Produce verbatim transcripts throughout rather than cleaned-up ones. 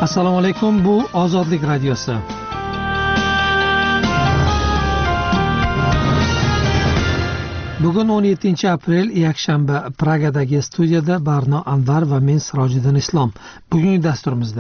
Assalomu alaykum, bu Ozodlik radiosi. Bugun o'n yettinchi aprel, yakshanba, Pragadagi studiyada Barno Anvar va men Sirojiddin Islom. Bugungi dasturimizda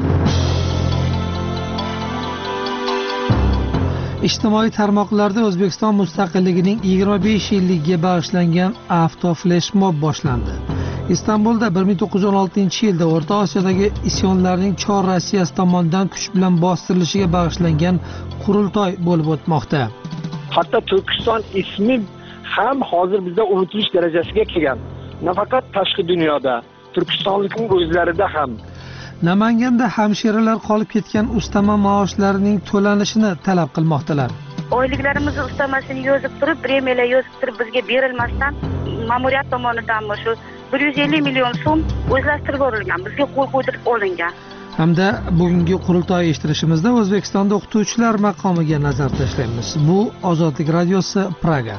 ijtimoiy tarmoqlarda O'zbekiston mustaqilligining yigirma besh yilligiga bag'ishlangan avto fleshmob boshlandi. Istanbulda bir ming to'qqiz yuz o'n oltinchi yilda O'rta Osiyodagi isyonlarning Chor Rossiyasi tomonidan kuch bilan bostirilishiga bag'ishlangan qurultoy bo'lib o'tmoqda. Hatto Turkiston ismi ham hozir bizda unutilish darajasiga kelgan. Nafaqat tashqi dunyoda, Turkistonlikning o'zlarida ham. Namanganda hamshiralar qolib ketgan ustama maoshlarining to'lanishini talab qilmoqdalar. Oyliklarimizni ustamasini yozib turib, premiyalar yozib turib bizga berilmasdan ma'muriyat tomonidan shu bir yuz ellik million so'm o'zlashtirib yuborilgan, bizga qo'l qo'ydirib olingan. Hamda bugungi qurultoy eshittirishimizda O'zbekistonda o'qituvchilar maqomiga nazar tashlaymiz. Bu Ozodlik radiosi, Praga.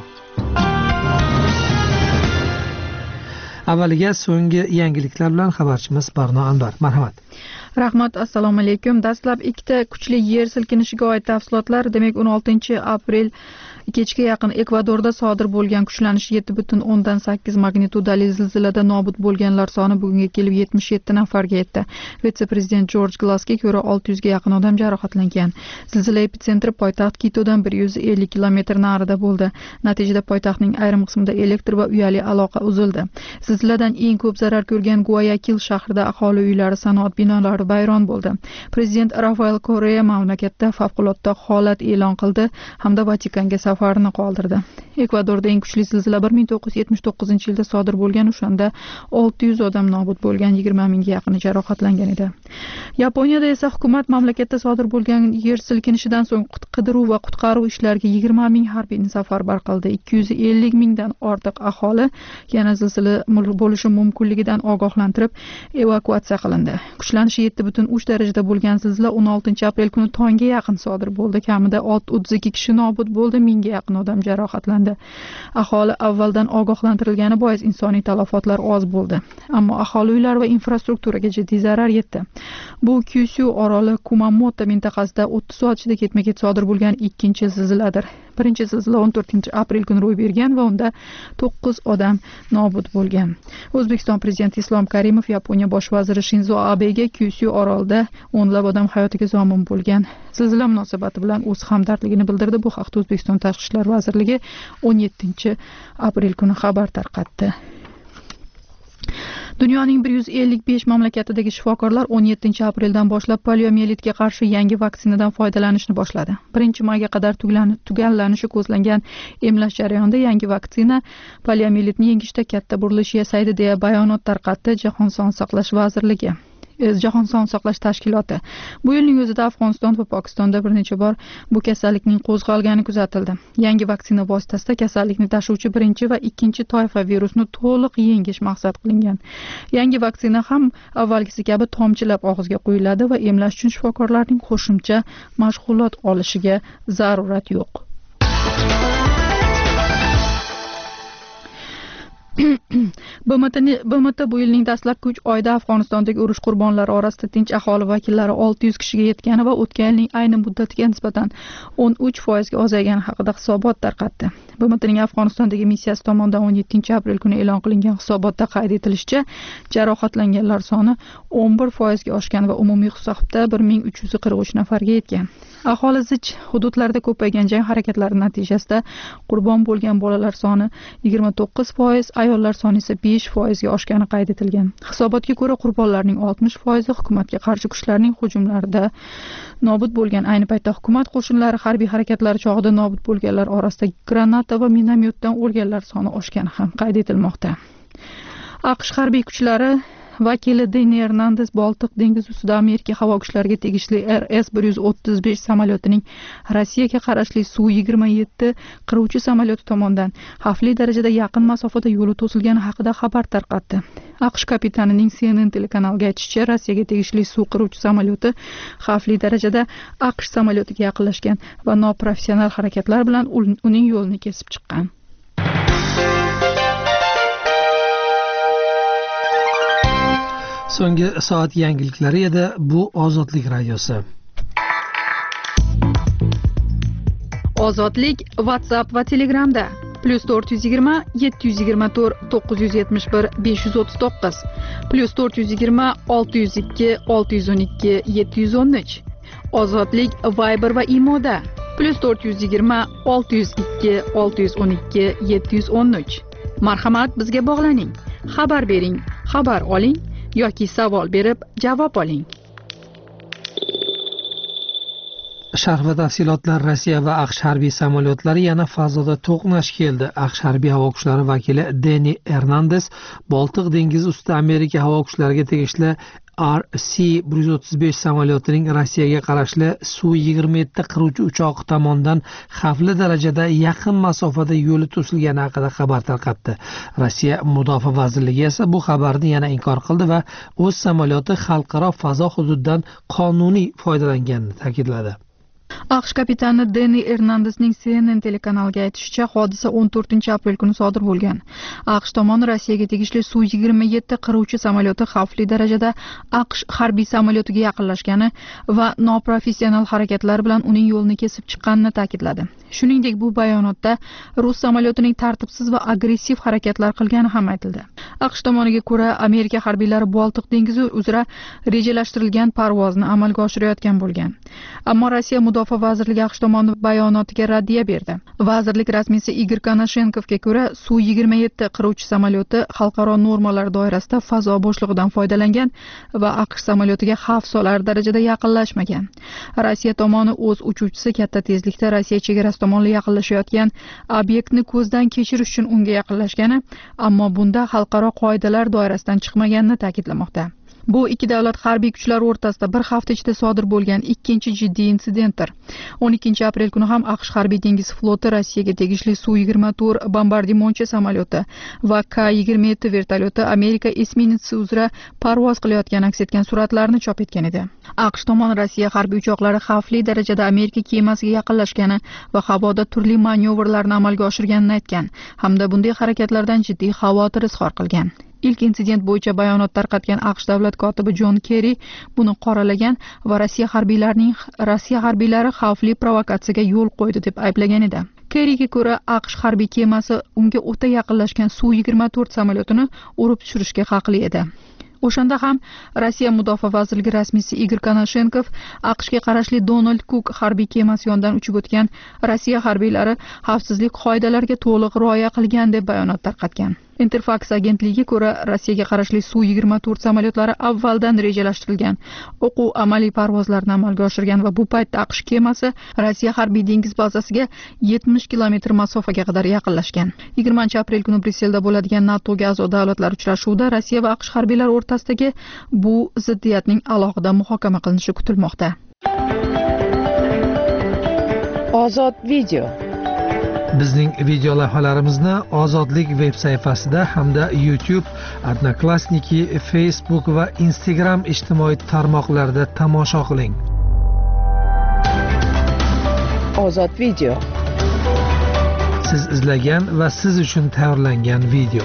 Avvaliga so'nggi yangiliklar bilan xabarchimiz Barno Anvar. Marhamat. Rahmat, assalomu alaykum. Dastlab ikkita kuchli yer silkinishiga oid tafsilotlar, demak o'n oltinchi aprel kechga yaqin Ekvadorda sodir bo'lgan kuchlanish yetti butun o'ndan sakkiz magnitudali zilzilada nobud bo'lganlar soni bugunga kelib yetmish yetti nafarga yetdi. Vitse-prezident Jorj Glassga ko'ra olti yuzga yaqin odam jarohatlangan. Zilzila epitsentri poytaxt Kitodan bir yuz ellik kilometr narida bo'ldi. Natijada poytaxtning ayrim qismida elektr va uyali aloqa uzildi. Zilziladan eng ko'p zarar ko'rgan Guayakil shahrida aholi uylari, sanoat binolari vayron bo'ldi. Prezident Rafael Correa mamlakatda favqulodda holat e'lon qildi hamda Vatikanga safarini qoldirdi. Ekvadorda eng kuchli zilzila bir ming to'qqiz yuz yetmish to'qqizinchi yilda sodir bo'lgan, o'shanda olti yuz odam nobud bo'lgan, yigirma mingga yaqini jarohatlangan edi. Yaponiyada esa hukumat mamlakatda sodir bo'lgan yer silkinishidan so'ng qidiruv va qutqaruv ishlariga yigirma ming harbiyni safarbar qildi. ikki yuz ellik mingdan ortiq aholi yana zilzila bo'lishi mumkinligidan ogohlantirib evakuatsiya qilindi. Kuchlanishi yetti butun uch darajada bo'lgan zilzila o'n oltinchi aprel kuni tongga yaqin sodir bo'ldi. Kamida o'ttiz ikki kishi nobud bo'ldi, mingga yaqin odam jarohatlandi. Aholi avvaldan ogohlantirilgani bois insoniy talafotlar oz bo'ldi. Ammo aholi uylari va infrastrukturaga jiddiy zarar yetdi. Bu Kyushu oroli Kumamoto mintaqasida o'ttiz soat ichida ketma-ket sodir bo'lgan ikkinchi zilziladir. Birinchi zilzila o'n to'rtinchi aprel kuni ro'y bergan va unda to'qqiz odam nobud bo'lgan. O'zbekiston prezidenti Islom Karimov Yaponiya bosh vaziri Shinzo Abega Kyushu orolida o'nlab odam hayotiga zomin bo'lgan zilzila munosabati bilan o'z hamdardligini bildirdi. Bu haqda O'zbekiston Tashqi ishlar vazirligi o'n yettinchi aprel kuni xabar tarqatdi. Dunyoning bir yuz ellik besh mamlakatidagi shifokorlar o'n yettinchi apreldan boshlab poliomielitga qarshi yangi vaksinadan foydalanishni boshladi. birinchi mayga qadar tugallanishi ko'zlangan emlash jarayonida yangi vaksina poliomielitni yengishda katta burilish yasaydi deya bayonot tarqatdi Jahon Sog'liqni saqlash vazirligi. Jahon Sog'liqni saqlash tashkiloti. Bu yilning o'zida Afg'oniston va Pokistonda bir necha bor bu kasallikning qo'zg'algani kuzatildi. Yangi vaksina vositasida kasallikni tashuvchi birinchi va ikkinchi toifa virusni to'liq yengish maqsad qilingan. Yangi vaksina ham avvalgisi kabi tomchilab og'izga quyiladi va emlash uchun shifokorlarning qo'shimcha mashg'ulot olishiga zarurat yo'q. B M T bu yilning dastlabki uch oyida Afg'onistondagi urush qurbonlari orasida tinch aholi vakillari olti yuz kishiga yetgani va o'tgan yilning ayni muddatiga nisbatan o'n uch foizga ozaygani haqida hisobot tarqatdi. B M T'ning Afg'onistondagi missiyasi tomonidan o'n yettinchi aprel kuni e'lon qilingan hisobotda qayd etilishicha, jarohatlanganlar soni o'n bir foizga oshgan va umumiy hisobda bir ming uch yuz qirq uch nafarga yetgan. Aholi zich hududlarda ko'paygan jang harakatlari natijasida qurbon bo'lgan bolalar soni yigirma to'qqiz foiz, ayollar soni esa besh foizga oshgani qayd etilgan. Hisobotga ko'ra qurbonlarning oltmish foizi hukumatga qarshi kuchlarning hujumlarida nobud bo'lgan. Ayni paytda hukumat qo'shinlari harbiy harakatlari chog'ida nobud bo'lganlar orasida granata va minomyotdan o'lganlar soni oshgani ham qayd etilmoqda. AQSh harbiy kuchlari vakili Deni Hernandez Boltiq dengizi ustida Amerika havo kuchlariga tegishli R S bir yuz o'ttiz besh samolyotining Rossiyaga qarashli Su yigirma yetti qiruvchi samolyoti tomonidan xavfli darajada yaqin masofada yo'li to'silgani haqida xabar tarqatdi. AQSh kapitanining C N N telekanaliga aytishicha, Rossiyaga tegishli suv qiruvchi samolyoti xavfli darajada AQSh samolyotiga yaqinlashgan va noprofessional harakatlar bilan uning yo'lini kesib chiqqan. So'nggi soat yangiliklari edi. Bu Ozodlik radiosi. Ozodlik WhatsApp va Telegramda plus to'rt yuz yigirma yetti yuz yigirma to'rt to'qqiz yuz yetmish bir besh yuz o'ttiz to'qqiz plus to'rt yuz yigirma olti yuz ikki olti yuz o'n ikki yetti yuz o'n uch. Ozodlik Viber va Imoda plus to'rt yuz yigirma olti yuz ikki olti yuz o'n ikki yetti yuz o'n uch. Marhamat, bizga bog'laning. Xabar bering, xabar oling yoki savol berib javob oling. Sharh va tafsilotlar. Rossiya va AQSh harbiy samolyotlari yana fazoda to'qnash keldi. AQSh harbiy havo kuchlari vakili Deni Hernandes Boltiq dengizi ustida Amerika havo kuchlariga tegishli R C bir yuz o'ttiz besh samolyotining Rossiyaga qarashli Su yigirma yetti qiruvchi uchog'i tomonidan xavfli darajada yaqin masofada yo'li to'silgani haqida xabar tarqatdi. Rossiya Mudofaa vazirligi esa bu xabarni yana inkor qildi va o'z samolyoti xalqaro fazo hududidan qonuniy foydalanganini ta'kidladi. AQSh kapitani Deni Hernandesning C N N telekanaliga aytishicha, hodisa o'n to'rtinchi aprel kuni sodir bo'lgan. AQSh tomoni Rossiyaga tegishli Su yigirma yetti qiruvchi samolyoti xavfli darajada AQSh harbiy samolyotiga yaqinlashgani va noprofessional harakatlar bilan uning yo'lini kesib chiqqanini ta'kidladi. Shuningdek, bu bayonotda rus samolyotining tartibsiz va agressiv harakatlar qilgani ham aytildi. AQSh tomoniga ko'ra, Amerika harbiylari Boltiq dengizi uzra rejalashtirilgan parvozni amalga oshirayotgan bo'lgan. Ammo Rossiya Mudofaa vazirligi AQSh tomonining bayonotiga raddiya berdi. Vazirlik rasmiysi Igor Konashenkovga ko'ra, Su yigirma yetti qiruvchi samolyoti xalqaro normalar doirasida fazo bo'shlig'idan foydalangan va AQSh samolyotiga xavf solar darajada yaqinlashmagan. Rossiya tomoni o'z uchuvchisi katta tezlikda Rossiya chegarasi tomonga yaqinlashayotgan obyektni ko'zdan kechirish uchun unga yaqinlashgani, ammo bunda xalqaro qoidalar doirasidan chiqmaganini ta'kidlamoqda. Bu ikki davlat harbiy kuchlari o'rtasida bir hafta ichida sodir bo'lgan ikkinchi jiddiy insidentdir. o'n ikkinchi aprel kuni ham AQSh harbiy dengiz floti Rossiyaga tegishli Su yigirma to'rt bombardimonchi samolyoti va K yigirma yetti vertolyoti Amerika esminetsi uzra parvoz qilayotgan aks etgan suratlarni chop etgan edi. AQSh tomoni Rossiya harbiy uchoqlari xavfli darajada Amerika kemasiga yaqinlashgani va havoda turli manyovrlarni amalga oshirganini aytgan, hamda bunday harakatlardan jiddiy xavotir izhor qilgan. Ilk insident bo'yicha bayonot tarqatgan AQSh davlat kotibi Jon Kerri buni qoralagan va Rossiya harbiylarining Rossiya harbiylari xavfli provokatsiyaga yo'l qo'ydi deb ayblagan edi. Kerriga ko'ra, AQSh harbiy kemasi unga o'ta yaqinlashgan Su yigirma to'rt samolyotini urib tushirishga haqli edi. O'shanda ham Rossiya Mudofaa vazirligi rasmiysi Igor Konashenkov AQShga qarashli Donald Cook harbiy kemasi yonidan uchib o'tgan Rossiya harbiylari xavfsizlik qoidalariga to'liq rioya qilgan deb bayonot tarqatgan. Interfax agentligiga ko'ra, Rossiyaga qarashli Su yigirma to'rt samolyotlari avvaldan rejalashtirilgan o'quv amaliy parvozlarni amalga oshirgan va bu paytda AQSh kemasi Rossiya harbiy dengiz bazasiga yetmish kilometr masofaga qadar yaqinlashgan. yigirmanchi aprel kuni Bryusselda bo'ladigan NATOga a'zo davlatlar uchrashuvida Rossiya va AQSh harbiylari o'rtasidagi bu ziddiyatning alohida muhokama qilinishi kutilmoqda. Ozod video. Bizning video lavhalarimizni Ozodlik veb sayfasida hamda YouTube, Odnoklassniki, Facebook va Instagram ijtimoiy tarmoqlarida tomosha qiling. Ozod video. Siz izlagan va siz uchun tayyorlangan video.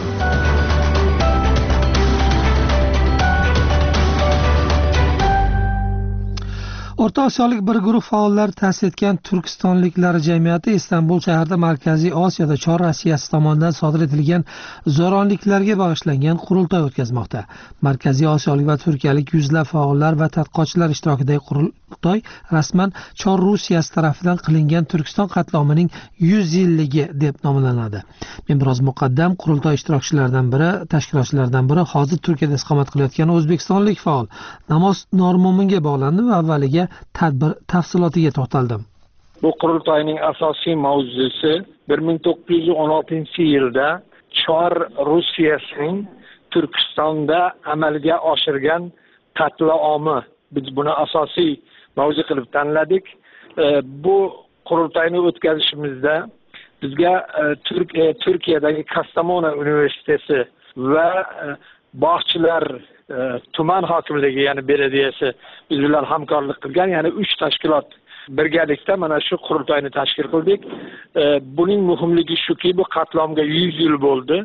O'rta Osiyolik bir guruh faollar ta'sis etgan Turkistonliklar jamiyati Istanbul shahrida Markaziy Osiyoda Chor Rossiyasi tomonidan sodir etilgan zo'ravonliklarga bag'ishlangan qurultoy o'tkazmoqda. Markaziy Osiyolik va turkiyalik yuzlab faollar va tadqiqotchilar ishtirokidagi qurultoy rasman Chor Rossiyasi tarafidan qilingan Turkiston qatlomining yuz yilligi deb nomlanadi. Men biroz muqaddam qurultoy ishtirokchilaridan biri, tashkilotchilardan biri hozir Turkiyada istiqomat qilayotgan o'zbekistonlik faol Namoz Normo'minga bog'landi va avvaliga tadbir tafsilotiga to'xtaldim. Bu qurultoyning asosiy mavzusi bir ming to'qqiz yuz o'n oltinchi yilda Chor Rossiyasining Turkistonda amalga oshirgan qatlomi. Biz buni asosiy mavzu qilib tanladik. E, bu qurultoyni o'tkazishimizda bizga e, Turk e, Turkiyadagi Kastamonu universiteti va e, bog'chilar e, tuman hokimligi, ya'ni belediyasi biz bilan hamkorlik qilgan, ya'ni uch tashkilot birgalikda mana shu qurultoyni tashkil qildik. E, buning muhimligi shuki, bu qatlomga yuz yil bo'ldi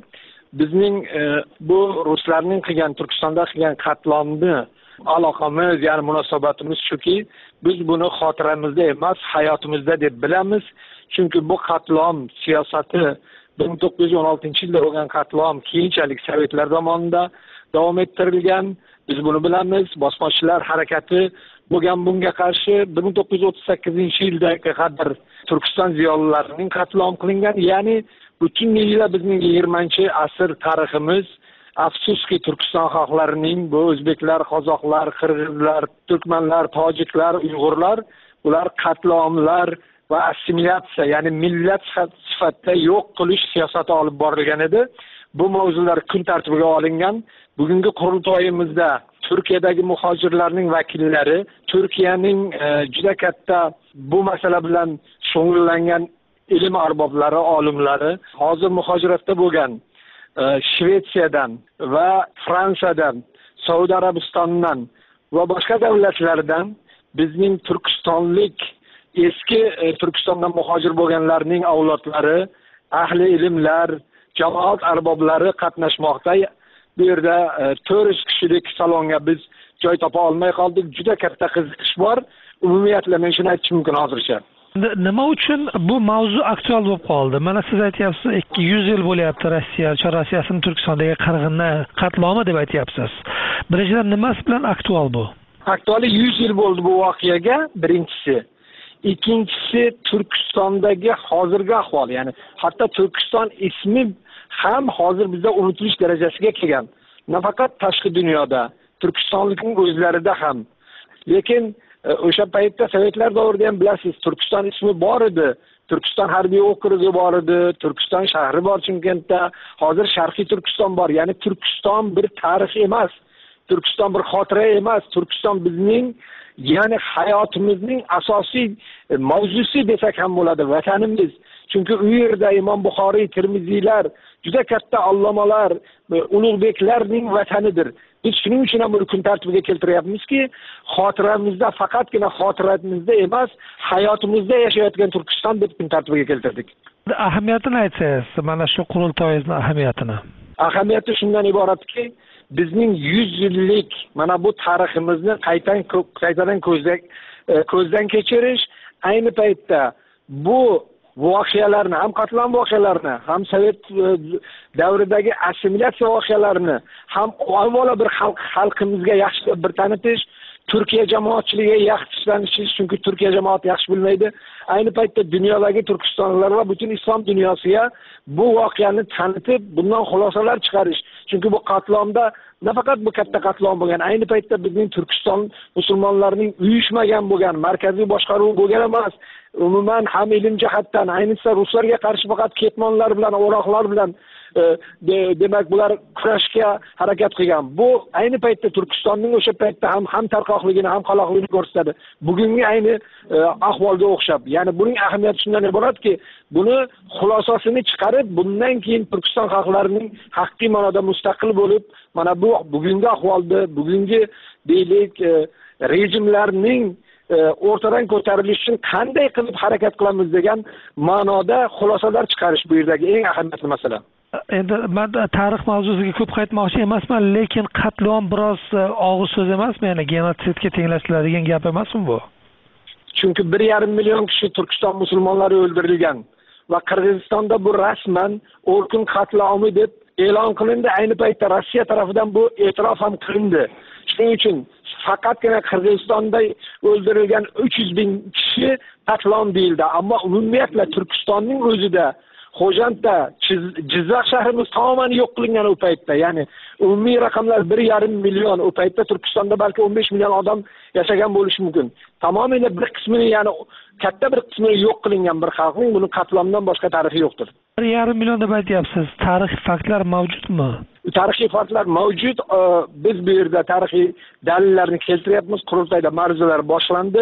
bizning e, bu ruslarning qilgan Turkistonda qilgan qatlomni aloqamiz, ya'ni munosabatimiz shuki, biz buni xotiramizda emas, hayotimizda deb bilamiz. Chunki bu qatlom siyosati bir ming to'qqiz yuz o'n oltinchi yilda bo'lgan qatlom keyinchalik Sovetlar zamonida davom ettirilgan. Biz buni bilamiz. Bosmachilar harakati bo'lgan bunga qarshi bir ming to'qqiz yuz o'ttiz sakkizinchi yildaga qadar Turkiston ziyolilarining qatlom qilingan. Ya'ni butun yillar bizning yigirmanchi asr tariximiz, afsuski Turkiston xalqlarining, bu o'zbeklar, qozoqlar, qirg'izlar, turkmanlar, tojiklar, uyg'urlar, ular qatlomlar va assimilyatsiya, ya'ni millat sifatida yo'q qilish siyosati olib borilgan edi. Bu mavzular kun tartibiga olingan. Bugungi qurultoyimizda Turkiyadagi muhojirlarning vakillari, Turkiyaning e, juda katta bu masala bilan shug'ullangan ilm arboblari, olimlari, hozir muhojiratda bo'lgan e, Shvetsiyadan va Fransiyadan, Saudiya Arabistonidan va boshqa davlatlardan bizning turkistonlik eski e, Turkistondan muhojir bo'lganlarning avlodlari, ahli ilmlar, jamoat arboblari qatnashmoqda. Bu yerda to'rt yuz kishilik salonga biz joy topa olmay qoldik. Juda katta qiziqish bor. Umumiyatla men shuni aytishim mumkin hozircha. Nima uchun bu mavzu aktual bo'lib qoldi? Mana siz aytyapsiz, ikki yuz yil bo'lyapti Rossiya, Chor Rossiyasining Turkistondagi qirg'ini, qatlomi deb aytyapsiz. Birinchidan nimasi bilan aktual bu? Aktuali yuz yil bo'ldi bu voqeaga, birinchisi. Ikkinchisi Turkistondagi hozirgi ahvol, ya'ni hatto Turkiston ismi ham hozir bizda unutilish darajasiga kelgan. Nafaqat tashqi dunyoda, Turkistonlikning o'zlarida ham. Lekin o'sha paytda Sovetlar davrida ham bilasiz, Turkiston ismi bor edi. Turkiston harbiy okrugi bor edi, Turkiston shahri bor Chimkentda, hozir Sharqiy Turkiston bor. Ya'ni Turkiston bir tarix emas, Turkiston bir xotira emas, Turkiston bizning ya'ni hayotimizning asosiy mavzusi desak ham bo'ladi, vatanimiz. Chunki u yerda Imom Buxoriy, Termiziylar, juda katta allomalar, ulug'beklarning vatanidir. Biz shuning uchun ham buni kun tartibiga keltiryapmizki, xotiramizda, faqatgina xotiramizda emas, hayotimizda yashayotgan Turkiston deb kun tartibiga keltirdik. Ahamiyatini aytsangiz, mana shu qurultoyingizning ahamiyatini. Ahamiyati shundan iboratki, bizning yuz yillik mana bu tariximizni qaytadan qaytadan ko'zdan ko'zdan kechirish, ayni paytda bu voqealarni, ham qatlom voqealarini, ham Sovet davridagi assimilyatsiya voqealarini, ham avvalo bir xalq xalqimizga yaxshi bir tanitish, Turkiya jamoatchiligiga yaxshi tanishish, chunki Turkiya jamoati yaxshi bilmaydi. Ayni paytda dunyodagi turkistonliklar va butun islom dunyosiga bu voqeani tanitib, bundan xulosalar chiqarish. Chunki bu qatlomda nafaqat bu katta qatlom bo'lgan, ayni paytda bizning Turkiston musulmonlarining uyushmagan bo'lgan, markaziy boshqaruv bo'lgan emas. Umuman ham ilm jihatdan, ayniqsa ruslarga qarshi faqat ketmonlar bilan, o'roqlar bilan e, de, demak bular kurashga harakat qilgan. Bu ayni paytda Turkistonning o'sha paytda ham ham tarqoqligini, ham qaloqligini ko'rsatadi. Bugungi ayni e, ahvolga o'xshab. Ya'ni buning ahamiyati shundan iboratki, buni xulosasini chiqarib, bundan keyin Turkiston xalqlarining haqiqiy ma'noda mustaqil bo'lib, mana bu bugungi ahvolda, bugungi deylik e, rejimlarning o'rtadan ko'tarilish uchun qanday qilib harakat qilamiz degan ma'noda xulosalar chiqarish bu yerdagi eng ahamiyatli masala. Endi men tarix mavzusiga ko'p qaytmoqchi emasman, lekin qatlom biroz og'ir so'z emasmi? Ya'ni genotsidga tenglashtiriladigan gap emasmi bu? Chunki bir yarim million kishi Turkiston musulmonlari o'ldirilgan va Qirg'izistonda bu rasman Orkun qatlomi deb e'lon qilindi. Ayni paytda Rossiya tomonidan bu e'tirof ham qilindi. Shuning uchun faqatgina Qirg'izistonda o'ldirilgan uch yuz ming kishi qatlom deyildi. Ammo umumiyatla Turkistonning o'zida, Xo'jandda, Jizzax shahrimiz tamoman yo'q qilingan u paytda. Ya'ni umumiy raqamlar bir yarim million. U paytda Turkistonda balki o'n besh million odam yashagan bo'lishi mumkin. Tamomila bir qismini, ya'ni katta bir qismini yo'q qilingan bir xalqning buni qatlomdan boshqa tarixi yo'qdir. bir yarim million deb aytyapsiz. Tarixiy faktlar mavjudmi? Tarixiy faktlar mavjud. Biz bu yerda tarixiy dalillarni keltiryapmiz. Qurultoyda ma'ruzalar boshlandi.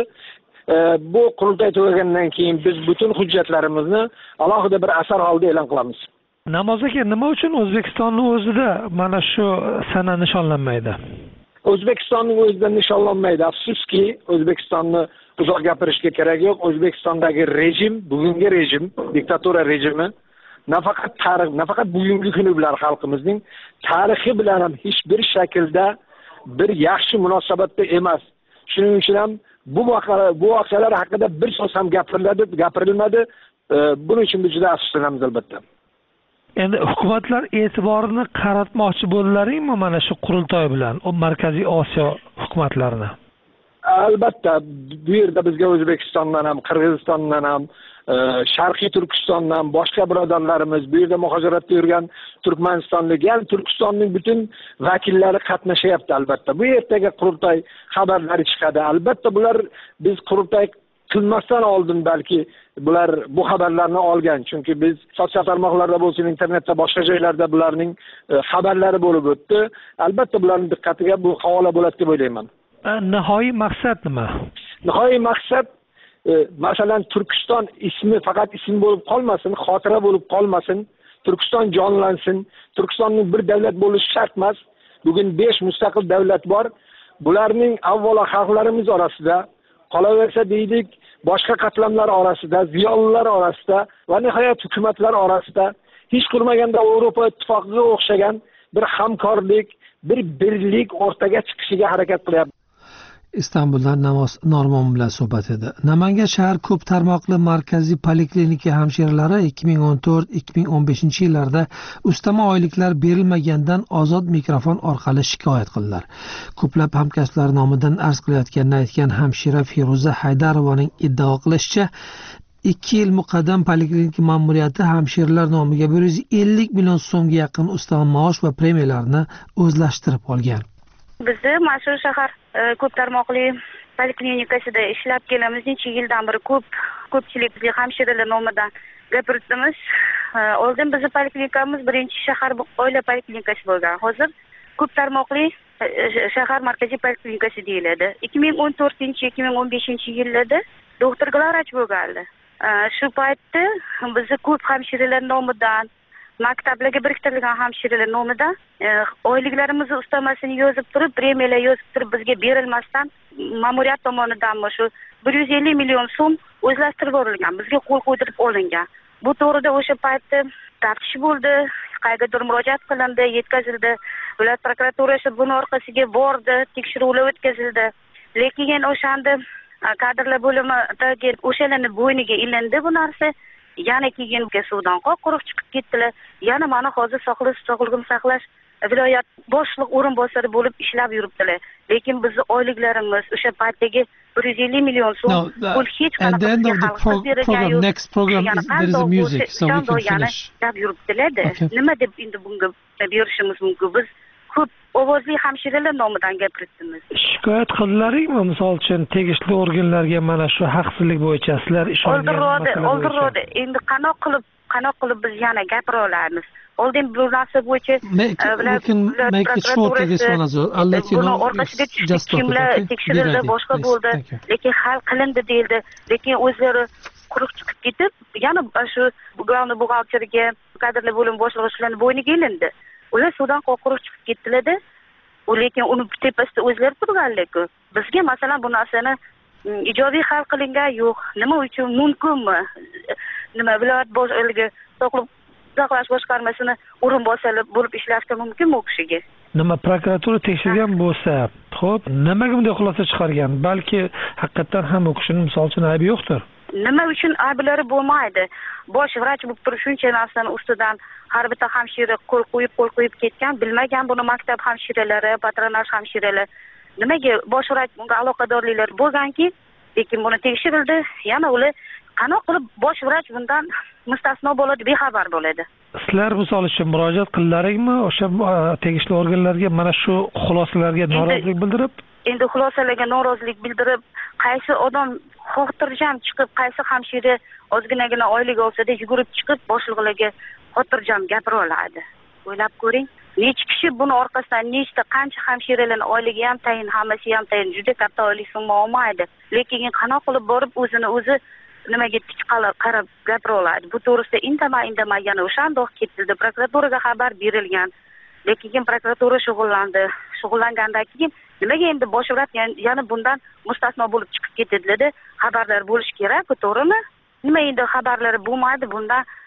Bu qurultoy tugagandan keyin biz butun hujjatlarimizni alohida bir asar holida e'lon qilamiz. Namoz aka, nima uchun O'zbekistonning o'zida mana shu sana nishonlanmaydi? O'zbekistonning o'zida nishonlanmaydi. Afsuski, O'zbekistonni uzoq gapirishga kerak yo'q. O'zbekistondagi rejim, bugungi rejim, diktatura rejimi nafaqat tarix, nafaqat bugungi kuni bilan xalqimizning tarixi bilan ham hech bir shaklda bir yaxshi munosabatda emas. Shuning uchun ham bu voqealar bu voqealar haqida bir so'z ham gapiriladi, gapirilmadi. Buning uchun biz juda afsuslanamiz albatta. Endi hukumatlar e'tiborini qaratmoqchi bo'ldingmi mana shu qurultoy bilan o Markaziy Osiyo hukumatlarini? Albatta, bu yerda bizga O'zbekistondan ham, Qirg'izistondan ham, Sharqiy Turkistondan boshqa birodarlarimiz, bu yerda muhojiratda yurgan Turkmanistonlik, ya'ni Turkistonning butun vakillari qatnashyapti albatta. Bu ertaga qurultoy xabarlari chiqadi. Albatta bular biz qurultoy qilmasdan oldin balki bular bu xabarlarni olgan. Chunki biz sotsial tarmoqlarda bo'lsin, internetda, boshqa joylarda bularning xabarlari bo'lib o'tdi. Albatta bularning diqqatiga bu havola bo'ladi deb o'ylayman. Nihoyiy maqsad nima? Nihoyiy maqsad masalan Turkiston ismi faqat ism bo'lib qolmasin, xotira bo'lib qolmasin. Turkiston jonlansin. Turkistonning bir davlat bo'lishi shart emas. Bugun besh mustaqil davlat bor. Bularning avvalo xalqlarimiz orasida, qolaversa deydik, boshqa qatlamlar orasida, ziyolilar orasida va nihoyat hukumatlar orasida hech qurmaganda Yevropa ittifoqiga o'xshagan bir hamkorlik, bir birlik o'rtaga chiqishiga harakat qilyapti. Istanbuldan Namoz Norman bilan suhbat edi. Namangan shahar ko'p tarmoqli markaziy poliklinika hamshiralari ikki ming o'n to'rt ikki ming o'n beshinchi yillarda ustama oyliklar berilmagandan ozod mikrofon orqali shikoyat qildilar. Ko'plab hamkasblar nomidan arz qilayotganini aytgan hamshira Feruza Haydarovaning iddao qilishicha, ikki yil muqaddam poliklinika ma'muriyati hamshiralar nomiga bir yuz ellik million so'mga yaqin ustama maosh va premiyalarni o'zlashtirib olgan. Bizni Mashhur shahar ko'p tarmoqli poliklinikasida ishlab kelamiz. Necha yildan beri ko'p ko'pchilik bizga hamshiralar nomidan gapiramiz. Oldin bizning poliklinikamiz birinchi shahar oila poliklinikasi bo'lgan. Hozir ko'p tarmoqli shahar markaziy poliklinikasi deyiladi. ikki ming o'n to'rtinchi ikki ming o'n beshinchi yillarda doktor Glarach bo'lgandi. Shu paytda bizni ko'p hamshiralar nomidan maktablarga biriktirilgan hamshiralar nomidan oyliklarimizni ustamasini yozib turib, premiyalar yozib turib bizga berilmasdan ma'muriyat tomonidan shu bir yuz ellik million so'm o'zlashtirib yuborilgan, bizga qo'l qo'ydirib olingan. Bu to'g'rida o'sha paytda taftish bo'ldi, qaygadir murojaat qilindi, yetkazildi. Viloyat prokuraturasi buni orqasiga bordi, tekshiruvlar o'tkazildi. Lekin o'shanda kadrlar bo'limidagi o'shalarning bo'yniga ilindi bu narsa. Yana keyin suvdan qoq quruq chiqib ketdilar. Yana mana hozir sog'liq sog'liqni saqlash viloyat boshliq o'rinbosari bo'lib ishlab yuribdilar. Lekin bizni oyliklarimiz o'sha paytdagi bir yuz ellik million so'm pul hech qanaqa program next program is, there is a music so we can finish. Yuribdilar-da. Nima deb endi bunga berishimiz mumkin? Biz ko'p ovozli hamshiralar nomidan gapiramiz. Shikoyat qildilaringmi? Misol uchun tegishli organlarga mana shu haqsizlik bo'yicha sizlar ishongan masala oldiradi. Endi qanoq qilib, qanoq qilib biz yana gapira olamiz. Oldin bu narsa bo'yicha make it short this one as well. I'll let you know. Just kimlar tekshirildi, boshqa bo'ldi. Lekin hal qilindi deyildi. Lekin o'zlari quruq chiqib ketib, yana shu global buxgalteriga kadrlar bo'limi boshlig'i shularni bo'yniga ilindi. Ular suvdan qo'rqib chiqib ketdilar-da. Lekin uni tepasida o'zlari turganlar-ku. Bizga masalan bu narsani ijobiy hal qilingan yo'q. Nima uchun mumkinmi? Nima viloyat boshlig'i sog'liq saqlash boshqarmasini o'rinbosari bo'lib ishlashga mumkinmi u kishiga? Nima prokuratura tekshirgan bo'lsa, xo'p, nimaga bunday xulosa chiqargan? Balki haqiqatan ham u kishining misol uchun aybi yo'qdir. Nima uchun ayblari bo'lmaydi? Bosh vrach bo'lib turib shuncha narsani ustidan har bitta hamshira qo'l qo'yib qo'l qo'yib ketgan, bilmagan buni maktab hamshiralari, patronaj hamshiralar. Nimaga bosh vrach bunga aloqadorliklar bo'lganki, lekin buni tekshirildi, yana ular qanoq qilib bosh vrach bundan mustasno bo'ladi, bexabar bo'ladi. Sizlar misol uchun murojaat qildilaringmi o'sha tegishli organlarga mana shu xulosalarga norozilik bildirib? Endi xulosalarga norozilik bildirib, qaysi odam xotirjam chiqib, qaysi hamshira ozginagina oylik olsa-da yugurib chiqib boshliqlarga xotirjam gapira oladi. O'ylab ko'ring. Necha kishi buni orqasidan nechta qancha hamshiralarning oyligi ham tayin, hammasi ham tayin, juda katta oylik summa olmaydi. Lekin qanoq qilib borib o'zini o'zi nimaga tik qarab gapira oladi. Bu to'g'risida indamay indamay yana o'shandoq ketildi. Prokuraturaga xabar berilgan. Lekin prokuratura shug'ullandi. Shug'ullangandan keyin nimaga endi bosh vazir yana bundan mustasno bo'lib chiqib ketdilar-da? Xabarlar bo'lish kerak, to'g'rimi? Nima endi xabarlari bo'lmaydi bundan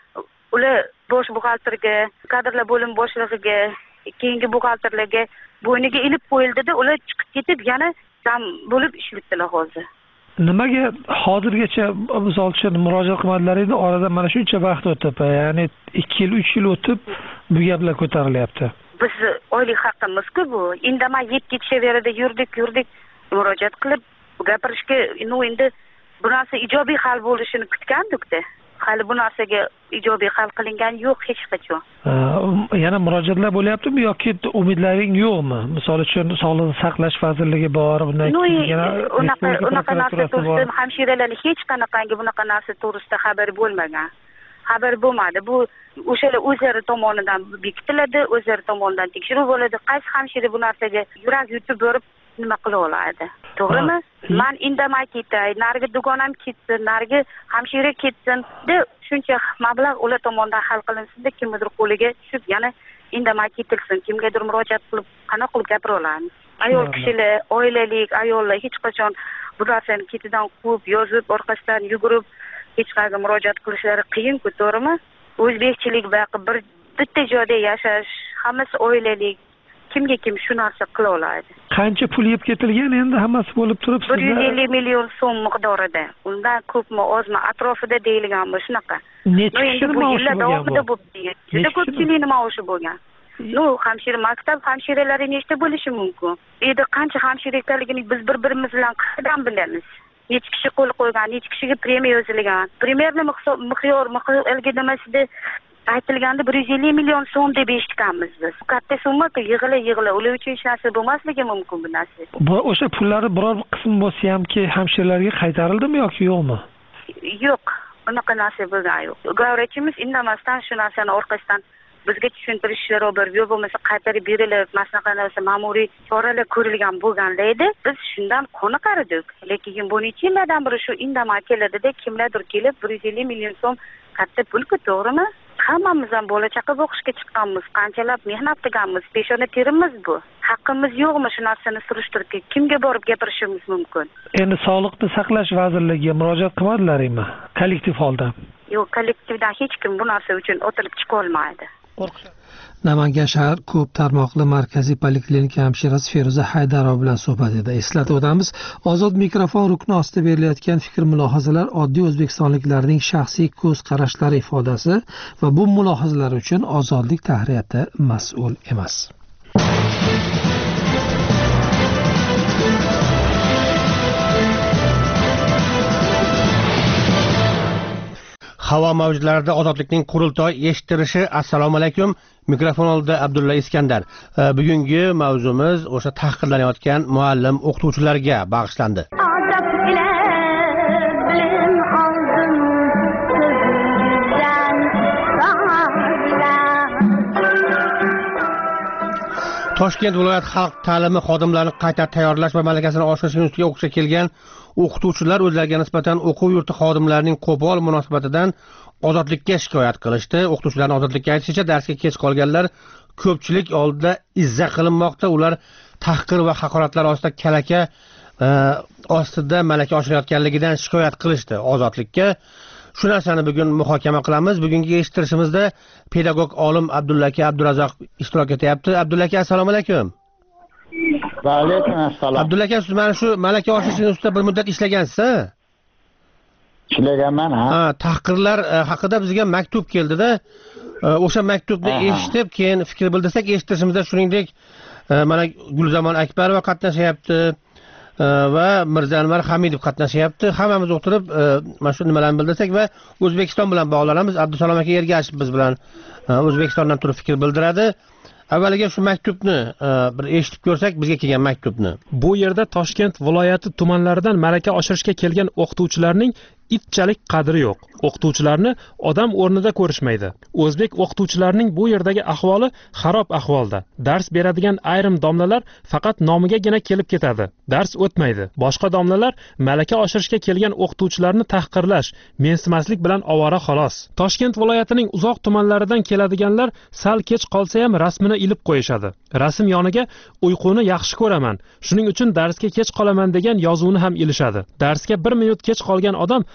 ular bosh buxgalterga, kadrlar bo'lim boshlig'iga, keyingi buxgalterlarga bo'yniga ilib qo'yildida, ular chiqib ketib yana dam bo'lib ishlayaptilar hozir. Nimaga hozirgacha misol uchun murojaat qilmadlaringiz, orada mana shuncha vaqt o'tib, ya'ni ikki yil, uch yil o'tib bu gaplar ko'tarilyapti. Biz oylik haqqimiz-ku bu. Indamay yeb ketishaveradi, yurdik, yurdik, murojaat qilib gapirishga, no endi bu narsa ijobiy hal bo'lishini kutgandik-da. Hali bu narsaga ijobiy hal qilingan yo'q hech qachon. Yana murojaatlar bo'lyaptimi yoki umidlaring yo'qmi? Misol uchun Sog'liqni saqlash vazirligi bor, bundan keyin unaqa unaqa narsa to'g'risida hamshiralarning hech qanaqangi bunaqa narsa to'g'risida xabar bo'lmagan. Xabar bo'lmadi. Bu o'shalar o'zlari tomonidan bekitiladi, o'zlari tomonidan tekshiruv bo'ladi. Qaysi hamshira bu narsaga yurak yutib borib nima qila oladi? To'g'rimi? Men indamay ketay, narigi dugonam ketsin, narigi hamshira ketsin deb shuncha mablag' ular tomonidan hal qilinsin-da, kimdir qo'liga tushib yana indamay ketilsin, kimgadir murojaat qilib qanaqa qilib gapira olamiz? Ayol kishilar, oilalik ayollar hech qachon bu narsani ketidan quvib, yozib, orqasidan yugurib hech qayerga murojaat qilishlari qiyin-ku, to'g'rimi? O'zbekchilik baqi bir bitta joyda yashash, hammasi oilalik. Kimga kim shu narsa qila oladi? Qancha pul yeb ketilgan endi hammasi bo'lib turibsiz? bir yuz ellik million so'm miqdorida. Undan ko'pmi, ozmi, atrofida deyilganmi shunaqa. Necha kishining maoshi davomida bo'ldi. Juda ko'pchilikning maoshi bo'lgan. No, hamshira maktab hamshiralari nechta bo'lishi mumkin? Endi qancha hamshira ekanligini biz bir-birimiz bilan qayerdan bilamiz? Necha kishi qo'l qo'ygan, necha kishiga premiya yozilgan. Primerni miqyor, miqyor nimasida aytilganda bir yuz ellik million so'm deb eshitganmiz biz. Katta summa-ku, yig'ila-yig'ila, ular uchun hech narsa bo'lmasligi mumkin bu narsa. Bu o'sha pullarni biror qism bo'lsa hamki hamshiralarga qaytarildimi yoki yo'qmi? Yo'q, unaqa narsa bo'lgan yo'q. G'avrachimiz indamasdan shu narsani orqasidan bizga tushuntirishlar olib, yo'q bo'lmasa qaytarib berilib, masalan, narsa ma'muriy choralar ko'rilgan bo'lganda edi. Biz shundan qoniqar edik. Lekin bu necha yillardan beri shu indamay keladida, kimlardir kelib bir yuz ellik million so'm katta pul-ku, to'g'rimi? Hammamiz ham bola chaqa boqishga chiqqanmiz, qanchalab mehnat qilganmiz, peshona terimiz bu. Haqqimiz yo'qmi shu narsani surishtirib, kimga borib gapirishimiz mumkin? Endi Sog'liqni saqlash vazirligiga murojaat qilmadilaringmi? Kollektiv holda. Yo'q, kollektivdan hech kim bu narsa uchun o'tilib chiqa olmaydi. Namangan shahar ko'p tarmoqli markaziy poliklinika hamshirasi Feruza Haydarova bilan suhbat edi. Eslatib o'tamiz, ozod mikrofon rukni ostida berilayotgan fikr mulohazalar oddiy o'zbekistonliklarning shaxsiy ko'z qarashlari ifodasi va bu mulohazalar uchun ozodlik tahriyati mas'ul emas. Havo mavjlarida ozodlikning qurultoy eshittirishi. Assalomu alaykum. Mikrofon oldida Abdulla Iskandar. Bugungi mavzumiz o'sha tahqirlanayotgan muallim o'qituvchilarga bag'ishlandi. Toshkent viloyat xalq ta'limi xodimlarini qayta tayyorlash va malakasini oshirish institutiga o'qishga kelgan o'qituvchilar o'zlariga nisbatan o'quv yurti xodimlarining qo'pol munosabatidan ozodlikka shikoyat qilishdi. O'qituvchilarning ozodlikka aytishicha, darsga kech qolganlar ko'pchilik oldida izza qilinmoqda. Ular tahqir va haqoratlar ostida kalaka e, ostida malaka oshirayotganligidan shikoyat qilishdi ozodlikka. Shu narsani bugun muhokama qilamiz. Bugungi eshittirishimizda pedagog olim Abdulla aka Abdurazzoq ishtirok etyapti. Abdulla aka, assalomu alaykum. Va alaykum assalom. Abdulla aka, siz mana shu malaka oshirish institutida bir muddat ishlagansiz-a? Ishlaganman, ha. Ha, tahqirlar haqida bizga maktub keldida. O'sha maktubni eshitib, keyin fikr bildirsak, eshittirishimizda shuningdek mana Gulzamon Akbarova qatnashyapti va Mirza Anvar Hamidov qatnashyapti. Hammamiz o'tirib mana shu nimalarni bildirsak va O'zbekiston bilan bog'lanamiz. Abdusalom aka Ergashev biz bilan O'zbekistondan turib fikr bildiradi. Avvaliga shu maktubni bir eshitib ko'rsak, bizga kelgan maktubni. Bu yerda Toshkent viloyati tumanlaridan malaka oshirishga kelgan o'qituvchilarning itchalik qadri yo'q. O'qituvchilarni odam o'rnida ko'rishmaydi. O'zbek o'qituvchilarining bu yerdagi ahvoli xarob ahvolda. Dars beradigan ayrim domlalar faqat nomigagina kelib ketadi. Dars o'tmaydi. Boshqa domlalar malaka oshirishga kelgan o'qituvchilarni tahqirlash, mensimaslik bilan ovora xolos. Toshkent viloyatining uzoq tumanlaridan keladiganlar sal kech qolsa ham rasmini ilib qo'yishadi. Rasm yoniga uyquni yaxshi ko'raman, shuning uchun darsga kech qolaman degan yozuvni ham ilishadi. Darsga bir minut kech qolgan odam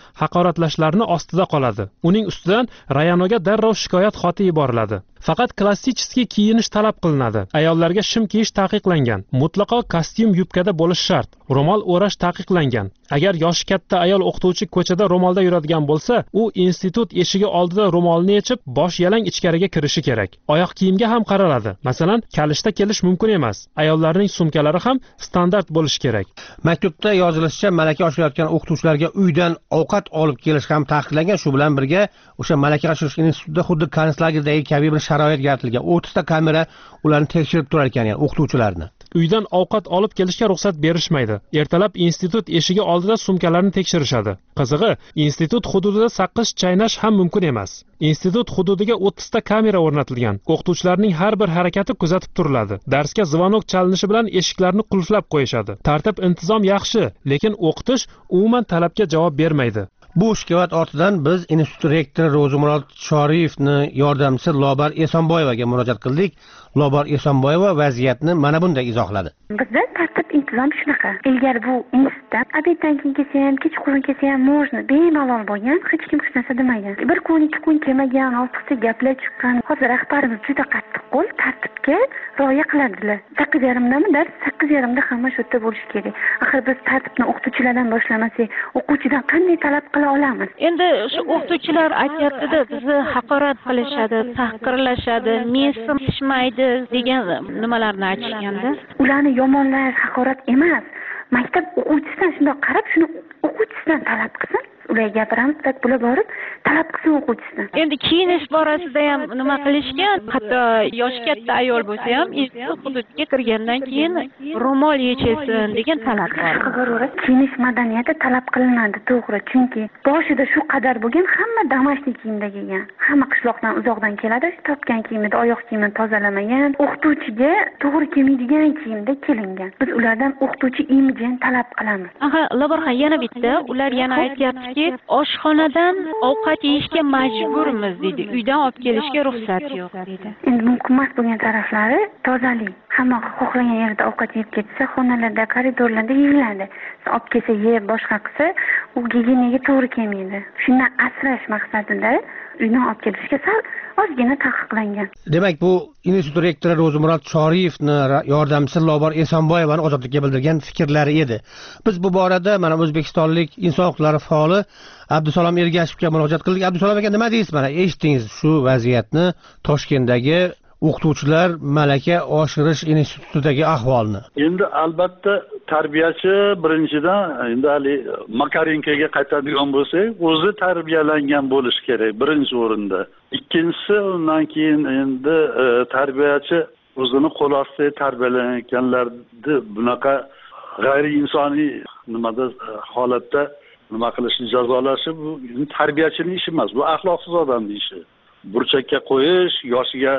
haqoratlashlarini ostida qoladi. Uning ustidan Rayanoga darrov shikoyat xati yuboriladi. Faqat klassический kiyinish talab qilinadi. Ayollarga shim kiyish taqiqlangan. Mutlaqo kostyum yubkada bo'lish shart. Ro'mol o'rash taqiqlangan. Agar yoshi katta ayol o'qituvchi ko'chada ro'molda yuradigan bo'lsa, u institut eshigi oldida ro'molni yechib, bosh yalang ichkariga kirishi kerak. Oyoq kiyimga ham qaraladi. Masalan, kalishda kelish mumkin emas. Ayollarning sumkalari ham standart bo'lishi kerak. Maktubda yozilishicha, malaka oshirayotgan o'qituvchilarga uydan ovqat olib kelish ham taqiqlangan. Shu bilan birga o'sha malaka oshirish institutida xuddi konslagerda kabi bir sharoit yaratilgan. o'ttiz ta kamera ularni tekshirib turar ekan, ya'ni o'qituvchilarni. Uydan ovqat olib kelishga ruxsat berishmaydi. Ertalab institut eshigi oldida sumkalarni tekshirishadi. Qizig'i, institut hududida saqiz chaynash ham mumkin emas. Institut hududiga o'ttiz ta kamera o'rnatilgan. O'qituvchilarning har bir harakati kuzatib turiladi. Darsga zvonok chalinishi bilan eshiklarni qulflab qo'yishadi. Tartib intizom yaxshi, lekin o'qitish umuman talabga javob bermaydi. Bu shikoyat ortidan biz institut rektori Ro'zimurod Shoriyevni yordamchisi Lobar Esonboyevaga murojaat qildik. Lobar Esonboyeva vaziyatni mana bunday izohladi. Bizda tartib intizom shunaqa. Ilgari bu institutda obeddan keyin kelsa ham, kechqurun kelsa ham можно, bemalol bo'lgan, hech kim hech narsa demagan. Bir kun, ikki kun kelmagan, ortiqcha gaplar chiqqan. Hozir rahbarimiz juda qattiq qo'l, tartibga rioya qiladilar. sakkiz yarimdami dars, sakkiz yarimda hamma shu yerda bo'lishi kerak. Axir biz tartibni o'qituvchilardan boshlamasak, o'quvchidan qanday talab qila olamiz? Endi shu o'qituvchilar aytayapti-da, bizni haqorat qilishadi, tahqirlashadi, mesim pishmaydi degan nimalarni aytishganda. Ularni yomonlash haqorat emas. Maktab o'quvchisidan shunday qarab, shuni o'quvchisidan talab qilsin. Ular gapiramiz, tak bular borib talab qilsin o'quvchisidan. Endi kiyinish borasida ham nima qilishgan, hatto yoshi katta ayol bo'lsa ham institut hududiga kirgandan keyin ro'mol yechilsin degan talab bor. Kiyinish madaniyati talab qilinadi, to'g'ri. Chunki boshida shu qadar bo'lgan, hamma домашний kiyimda kelgan. Hamma qishloqdan, uzoqdan keladi, topgan kiyimida oyoq kiyimini tozalamagan, o'qituvchiga to'g'ri kelmaydigan kiyimda kelingan. Biz ulardan o'qituvchi imijini talab qilamiz. Aha, Laborxon yana bitta, ular yana aytyapti, oshxonadan ovqat yeyishga majburmiz dedi. Uydan olib kelishga ruxsat yo'q dedi. Endi mumkin emas bo'lgan taraflari tozalik. Hamma xohlagan yerda ovqat yeb ketsa, xonalarda, koridorlarda yeyiladi. Olib kelsa yeb, boshqa qilsa, u gigienaga to'g'ri kelmaydi. Shundan asrash maqsadida uydan olib kelishga sal ozgina taqiqlangan. Demak, bu institut rektori Ro'zimurod Shoriyevni yordamchisi Lobar Esonboyevani ozodlikka bildirgan fikrlari edi. Biz bu borada mana O'zbekistonlik inson huquqlari faoli Abdusalom Ergashevga murojaat qildik. Abdusalom aka, nima deysiz? Mana eshitdingiz shu vaziyatni, Toshkentdagi o'qituvchilar malaka oshirish institutidagi ahvolni. Endi albatta tarbiyachi birinchidan endi hali Makarenkoga qaytadigan bo'lsak, o'zi tarbiyalangan bo'lishi kerak birinchi o'rinda. Ikkinchisi, undan keyin endi e, tarbiyachi o'zini qo'l ostida tarbiyalanganlarni bunaqa g'ayri insoniy nimada holatda nima qilishni jazolashi bu tarbiyachining ishi emas, bu axloqsiz odamning ishi. Burchakka qo'yish, yoshiga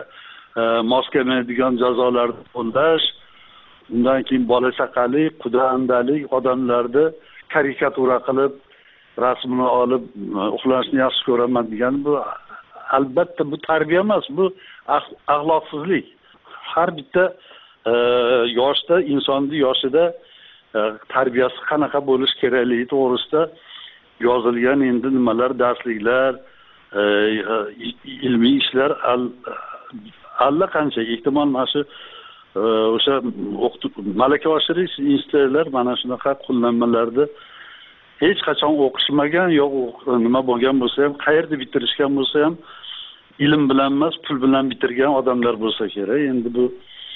mos kelmaydigan jazolarni qo'llash, undan keyin bola chaqalik, quda-andalik odamlarni karikatura qilib, rasmini olib, uxlashni yaxshi ko'raman degan bu albatta bu tarbiya emas, bu axloqsizlik. Har bitta e, yoshda, insonning yoshida e, tarbiyasi qanaqa bo'lishi kerakligi to'g'risida yozilgan endi nimalar, darsliklar, e, ilmiy ishlar al, allaqancha. Ehtimol mana shu o'sha malaka oshirish institutlar mana shunaqa qo'llanmalarda hech qachon o'qishmagan yo'q, nima bo'lgan bo'lsa ham, qayerda bitirishgan bo'lsa ham ilm bilan emas, pul bilan bitirgan odamlar bo'lsa kerak. Endi bu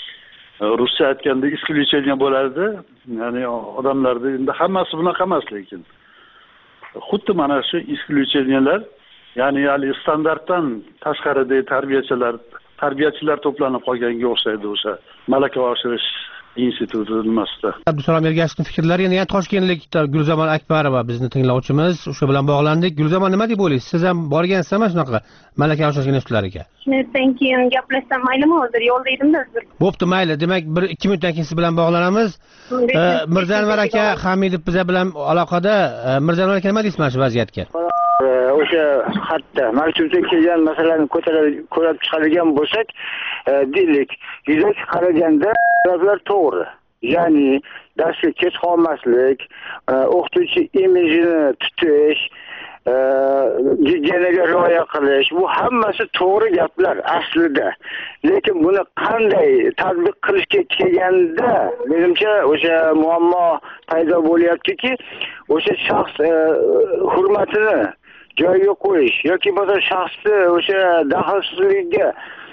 ruscha aytganda исключение bo'ladi. Ya'ni odamlarda endi hammasi bunaqa emas, lekin xuddi mana shu исключениялар, ya'ni hali standartdan tashqaridagi tarbiyachilar tarbiyachilar to'planib qolganga o'xshaydi o'sha malaka oshirish instituti nimasida. Abdusalom Ergashevning fikrlari. Yana Toshkentlik Gulzamon Akbarova bizni tinglovchimiz, o'sha bilan bog'landik. Gulzamon, nima deb o'ylaysiz? Siz ham borgansizmi shunaqa malaka oshirish institutlariga? Shundan keyin gaplashsam maylimi? Hozir yo'lda edim-da. Bo'pti, mayli. Demak, bir ikki minutdan keyin siz bilan bog'lanamiz. Mirzanvar aka Hamidov biza bilan aloqada. Mirzanvar aka, nima deysiz mana shu vaziyatga? O'sha xatda maktubda kelgan masalani ko'rib chiqadigan bo'lsak, deylik, yuzak qaraganda gaplar to'g'ri. Ya'ni darsga kech qolmaslik, o'qituvchi imijini tutish, gigiyeniga rioya qilish, bu hammasi to'g'ri gaplar aslida. Lekin buni qanday tatbiq qilishga kelganda menimcha o'sha muammo paydo bo'lyaptiki, o'sha shaxs hurmatini joyiga qo'yish yoki bo'lmasa shaxsni o'sha daxlsizligiga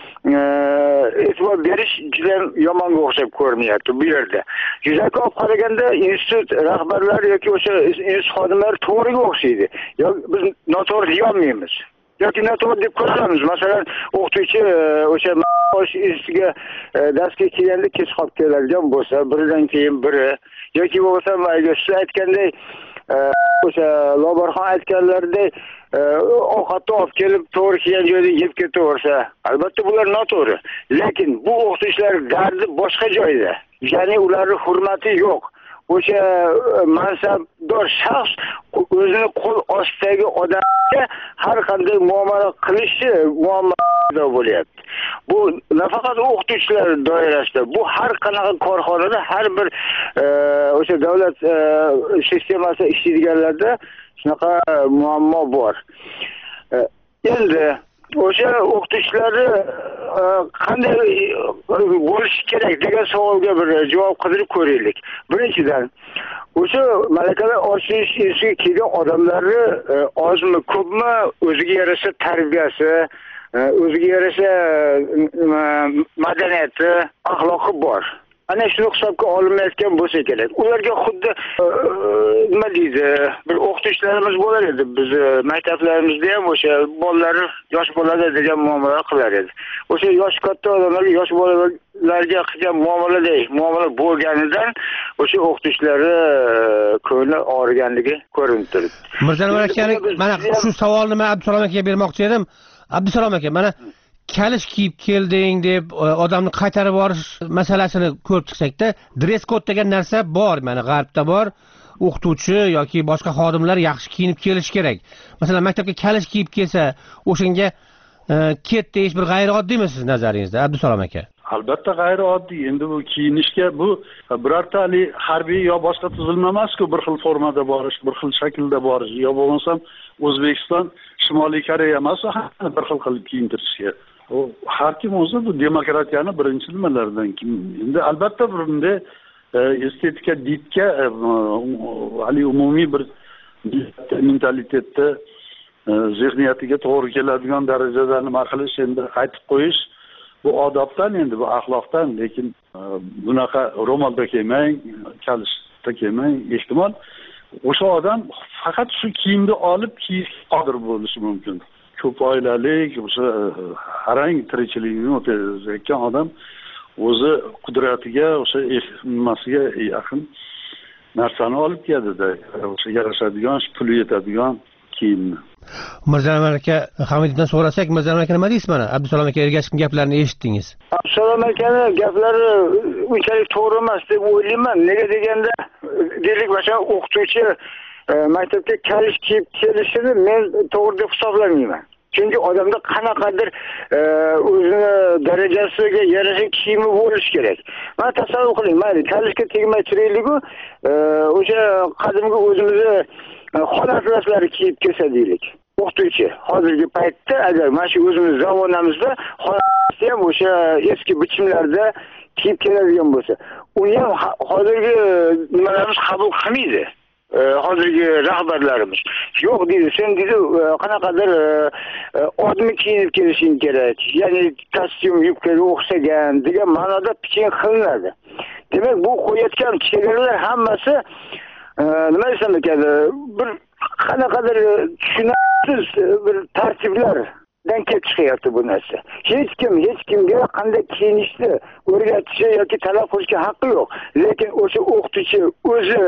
e'tibor berish juda yomonga o'xshab ko'rinyapti bu yerda. Yuzaki olib qaraganda institut rahbarlari yoki o'sha institut xodimlari to'g'riga o'xshaydi. Yoki biz noto'g'ri deya olmaymiz. Yoki noto'g'ri deb ko'ramiz. Masalan, o'qituvchi o'sha maosh iziga darsga kelganda kech qolib keladigan bo'lsa, biridan keyin biri yoki bo'lmasa mayga siz aytganday o'sha Lobarxon aytganlaridek ovqatni olib kelib to'g'ri kelgan joyda yeb ketaversa, albatta bular noto'g'ri. Lekin bu o'qituvchilar dardi boshqa joyda. Ya'ni ularning hurmati yo'q. O'sha mansabdor shaxs o'zini qo'l ostidagi odamga har qanday muomala qilishi muammo bo'lyapti. Bu nafaqat o'qituvchilar doirasida, bu har qanaqa korxonada, har bir o'sha davlat sistemasi ishlaydiganlarda shunaqa muammo bor. Endi o'sha o'qituvchilarni qanday bo'lishi kerak degan savolga bir javob qidirib ko'raylik. Birinchidan, o'sha malakalar oshirish ishga kelgan odamlarni ozmi, ko'pmi o'ziga yarasha tarbiyasi, o'ziga yarasha madaniyati, axloqi bor. Ana shuni hisobga olinmayotgan bo'lsa kerak. Ularga xuddi nima deydi, bir o'qituvchilarimiz bo'lar edi. Biz maktablarimizda ham o'sha bolalar, yosh bolalar degan muomala qilar edi. O'sha yosh katta odamlarga yosh bolalarga qilgan muomaladay muomala bo'lganidan o'sha o'qituvchilarni ko'ngli og'riganligi ko'rinib turibdi. Mirjalol akalik, mana shu savolni men Abdusalom akaga bermoqchi edim. Abdusalom aka, mana kalish kiyib kelding deb odamni qaytarib yuborish masalasini ko'rib chiqsak-da, dress kod degan narsa bor, mana g'arbda bor. O'qituvchi yoki boshqa xodimlar yaxshi kiyinib kelish kerak. Masalan, maktabga kalish kiyib kelsa, o'shanga ket deyish bir g'ayrioddiymi siz nazaringizda, Abdusalom aka? Albatta g'ayrioddiy. Endi bu kiyinishga bu birorta harbiy yo boshqa tuzilma emas-ku, bir xil formada borish, bir xil shaklda borish, yo bo'lmasam O'zbekiston, Shimoliy Koreya emas, bir xil qilib kiyintirishga. O har kim o'zi bu demokratiyani birinchi nimalardan kim. Endi albatta bunda estetika ditga ali umumiy bir mentalitetda zehniyatiga to'g'ri keladigan darajada nima qilish, endi aytib qo'yish bu odobdan, endi bu axloqdan. Lekin bunaqa ro'molda kelmang, kalishda kelmang, ehtimol o'sha odam faqat shu kiyimni olib kiyish qodir bo'lishi mumkin. Ko'p oilalik, o'sha arang tirikchiligini o'tkazayotgan odam o'zi qudratiga, o'sha nimasiga yaqin narsani olib keladi-da, o'sha yarashadigan, puli yetadigan kiyimni. Mirjalol aka, Hamidovdan so'rasak, Mirjalol aka nima deysiz mana? Abdusalom aka ergashgan gaplarini eshitdingiz. Abdusalom akani gaplari unchalik to'g'ri emas deb o'ylayman. Nega deganda, deylik, masalan, o'qituvchi maktabga kalish kiyib kelishini men to'g'ri deb hisoblamayman. Chunki odamda qanaqadir o'zini darajasiga yarasha kiyimi bo'lishi kerak. Mana tasavvur qiling, mayli kalishga tegmay turaylik-ku, o'sha qadimgi o'zimizni xon atlaslari kiyib kelsa deylik. O'qituvchi hozirgi paytda agar mana shu o'zimiz zamonamizda xon atlasi ham o'sha eski bichimlarda kiyib keladigan bo'lsa, uni ham hozirgi nimalarimiz qabul qilmaydi. Hozirgi rahbarlarimiz yo'q deydi, sen deydi qanaqadir odmi kiyinib kelishing kerak, ya'ni kostyum yubkaga o'xshagan degan ma'noda piching qilinadi. Demak, bu qo'yayotgan chegaralar hammasi nima desam ekan, bir qanaqadir tushunarsiz bir tartiblardan kelib chiqyapti bu narsa. Hech kim hech kimga qanday kiyinishni o'rgatishi yoki talab qilishga haqqi yo'q. Lekin o'sha o'qituvchi o'zi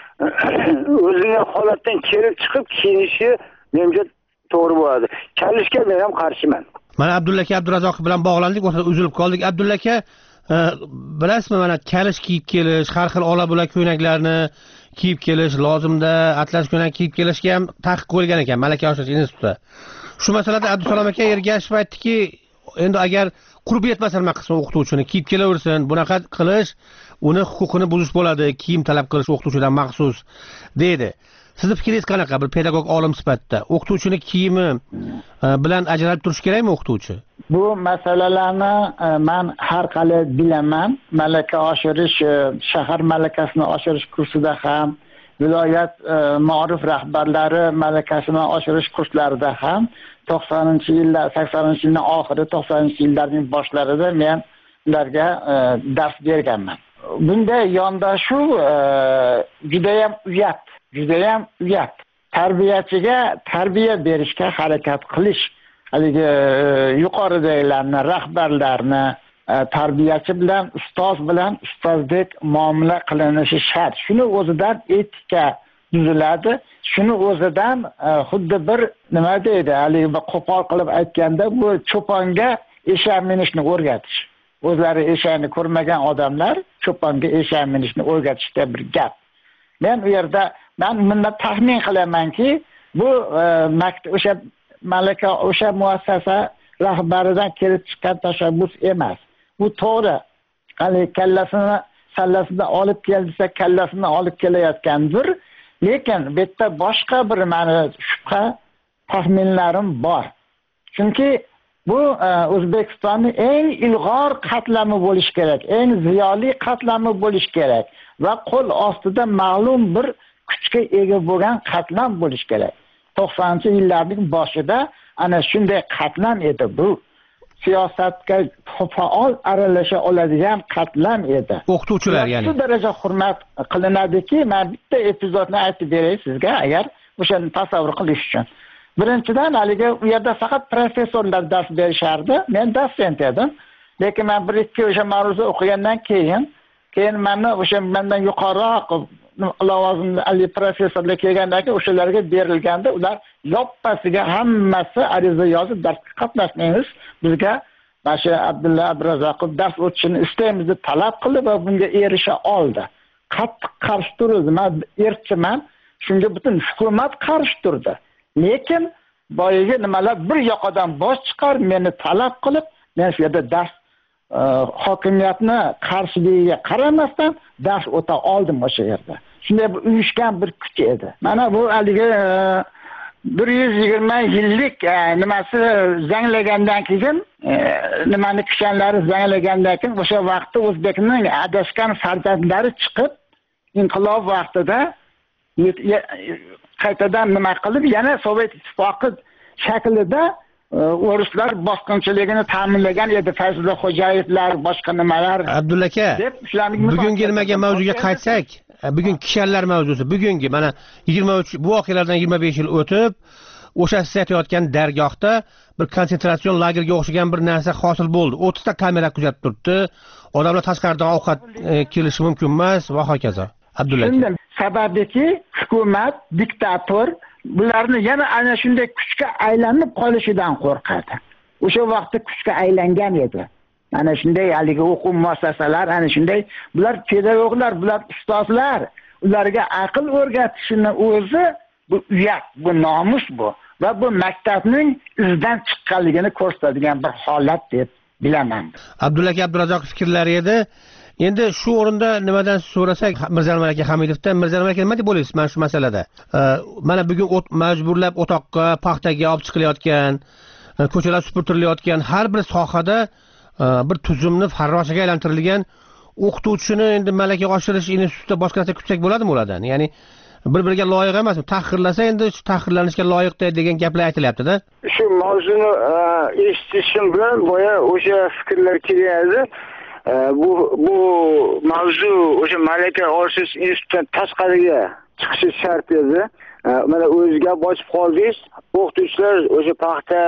o'zini holatdan kelib chiqib kiyinishi menimcha to'g'ri bo'ladi. Kalishga men ham qarshiman. Mana Abdulla aka Abdurazzoq bilan bog'landik, o'sha uzilib qoldik. Abdulla aka, bilasizmi, mana kalish kiyib kelish, har xil ola-bula ko'ylaklarni kiyib kelish, lozimda atlas ko'ylak kiyib kelishga ham taqiq qo'yilgan ekan Malaka oshirish institutida. Shu masalada Abdusalom aka ergashib aytdiki, endi agar qurbi yetmasa nima qilsin o'qituvchini kiyib kelaversin, bunaqa qilish uni huquqini buzish bo'ladi, kiyim talab qilish o'qituvchidan maxsus dedi. Sizni fikringiz qanaqa bir pedagog olim sifatida? O'qituvchini kiyimi bilan ajralib turish kerakmi o'qituvchi? Bu masalalarni men har qalay bilaman. Malaka oshirish, shahar malakasini oshirish kursida ham, viloyat ma'ruf rahbarlari malakasini oshirish kurslarida ham to'qsoninchi yillar, saksoninchi yilning oxiri, to'qsoninchi yillarning boshlarida men ularga dars berganman. Bunday yondashuv juda ham uyat, juda ham uyat. Tarbiyachiga tarbiya berishga harakat qilish, haligi yuqoridagilarni, rahbarlarni tarbiyachi bilan, ustoz bilan ustozdek muomala qilinishi shart. Shuni o'zidan etika tuziladi. Shuni o'zidan xuddi bir nima deydi, haligi qo'pol qilib aytganda, bu cho'ponga eshak minishni o'rgatish. O'zlari eshakni ko'rmagan odamlar cho'ponga eshak minishni o'rgatishda bir gap. Men u yerda men bundan taxmin qilamanki, bu maktab o'sha malaka o'sha muassasa rahbaridan kelib chiqqan tashabbus emas. Bu to'g'ri. Qani kallasini sallasida olib keldisa, kallasini olib kelayotgandir. Lekin bu yerda boshqa bir ma'no shubha, taxminlarim bor. Chunki bu O'zbekistonning eng ilg'or qatlami bo'lish kerak, eng ziyoli qatlami bo'lish kerak va qo'l ostida ma'lum bir kuchga ega bo'lgan qatlam bo'lish kerak. to'qsoninchi yillarning boshida ana shunday qatlam edi bu. Siyosatga faol aralasha oladigan qatlam edi. O'qituvchilar ya'ni. Shu daraja hurmat qilinadiki, men bitta epizodni aytib beray sizga, agar o'shani tasavvur qilish uchun. Birinchidan, haligi u yerda faqat professorlar dars berishardi. Men dotsent edim. Lekin men bir ikki o'sha ma'ruza o'qigandan keyin, keyin meni o'sha mendan yuqoriroq lavozimli ali professorlar kelgandan keyin o'shalarga berilganda, ular yoppasiga hammasi ariza yozib darsga qatnashmaymiz. Bizga Bashir Abdulla Abdurazaqov dars o'tishini istaymiz deb talab qildi va bunga erisha oldi. Qattiq qarshi turdi. Men erchiman, shunga butun hukumat qarshi turdi. Lekin boyiga nimalar bir yoqadan bosh chiqar, meni talab qilib, men shu yerda dars hokimiyatni qarshiligiga qaramasdan dars o'ta oldim o'sha yerda. Shunday bir uyushgan bir kuch edi. Mana bu haligi bir yuz yigirma yillik nimasi zanglagandan keyin, nimani kishanlari zanglagandan keyin o'sha vaqtda O'zbekning adashgan farzandlari chiqib, inqilob vaqtida qaytadan nima qilib, yana Sovet ittifoqi shaklida o'rislar bosqinchiligini ta'minlagan edi. Fazliddin Xo'jayevlar, boshqa nimalar. Abdulla aka, bugungi nimaga mavzuga qaytsak, bugun kishanlar mavzusi, bugungi mana yigirma uch bu voqealardan yigirma besh yil o'tib, o'sha siz aytayotgan dargohda bir konsentratsiyon lagerga o'xshagan bir narsa hosil bo'ldi. o'ttiz ta kamera kuzatib turibdi. Odamlar tashqaridan ovqat kelishi mumkin emas va hokazo. Abdulla aka. Sababiki hukumat, diktator bularni yana ana shunday kuchga aylanib qolishidan qo'rqadi. O'sha vaqtda kuchga aylangan edi. Ana shunday haligi o'quv muassasalar, ana shunday bular pedagoglar, bular ustozlar, ularga aql o'rgatishini o'zi bu uyat, bu nomus bu va bu maktabning izdan chiqqanligini ko'rsatadigan bir holat deb bilaman. Abdulla aka Abdurazzoq fikrlari edi. Endi shu o'rinda nimadan so'rasak, Mirzalim aka Hamidovdan, Mirzalim aka nima deb o'ylaysiz mana shu masalada? Mana bugun majburlab o'toqqa, paxtaga olib chiqilayotgan, ko'chalar supurtirilayotgan har bir sohada bir tuzumni farroshaga aylantirilgan o'qituvchini endi malaka oshirish institutida boshqa narsa kutsak bo'ladimi ulardan? Ya'ni bir-biriga loyiq emasmi? Tahqirlasa endi shu tahqirlanishga loyiqda degan gaplar aytilyapti-da. Shu mavzuni eshitishim bilan boya o'sha fikrlar kelyapti. bu bu mavzu o'sha malaka oshish institutidan tashqariga chiqishi shart edi. Mana o'ziga bosib qoldingiz. O'qituvchilar o'sha paxta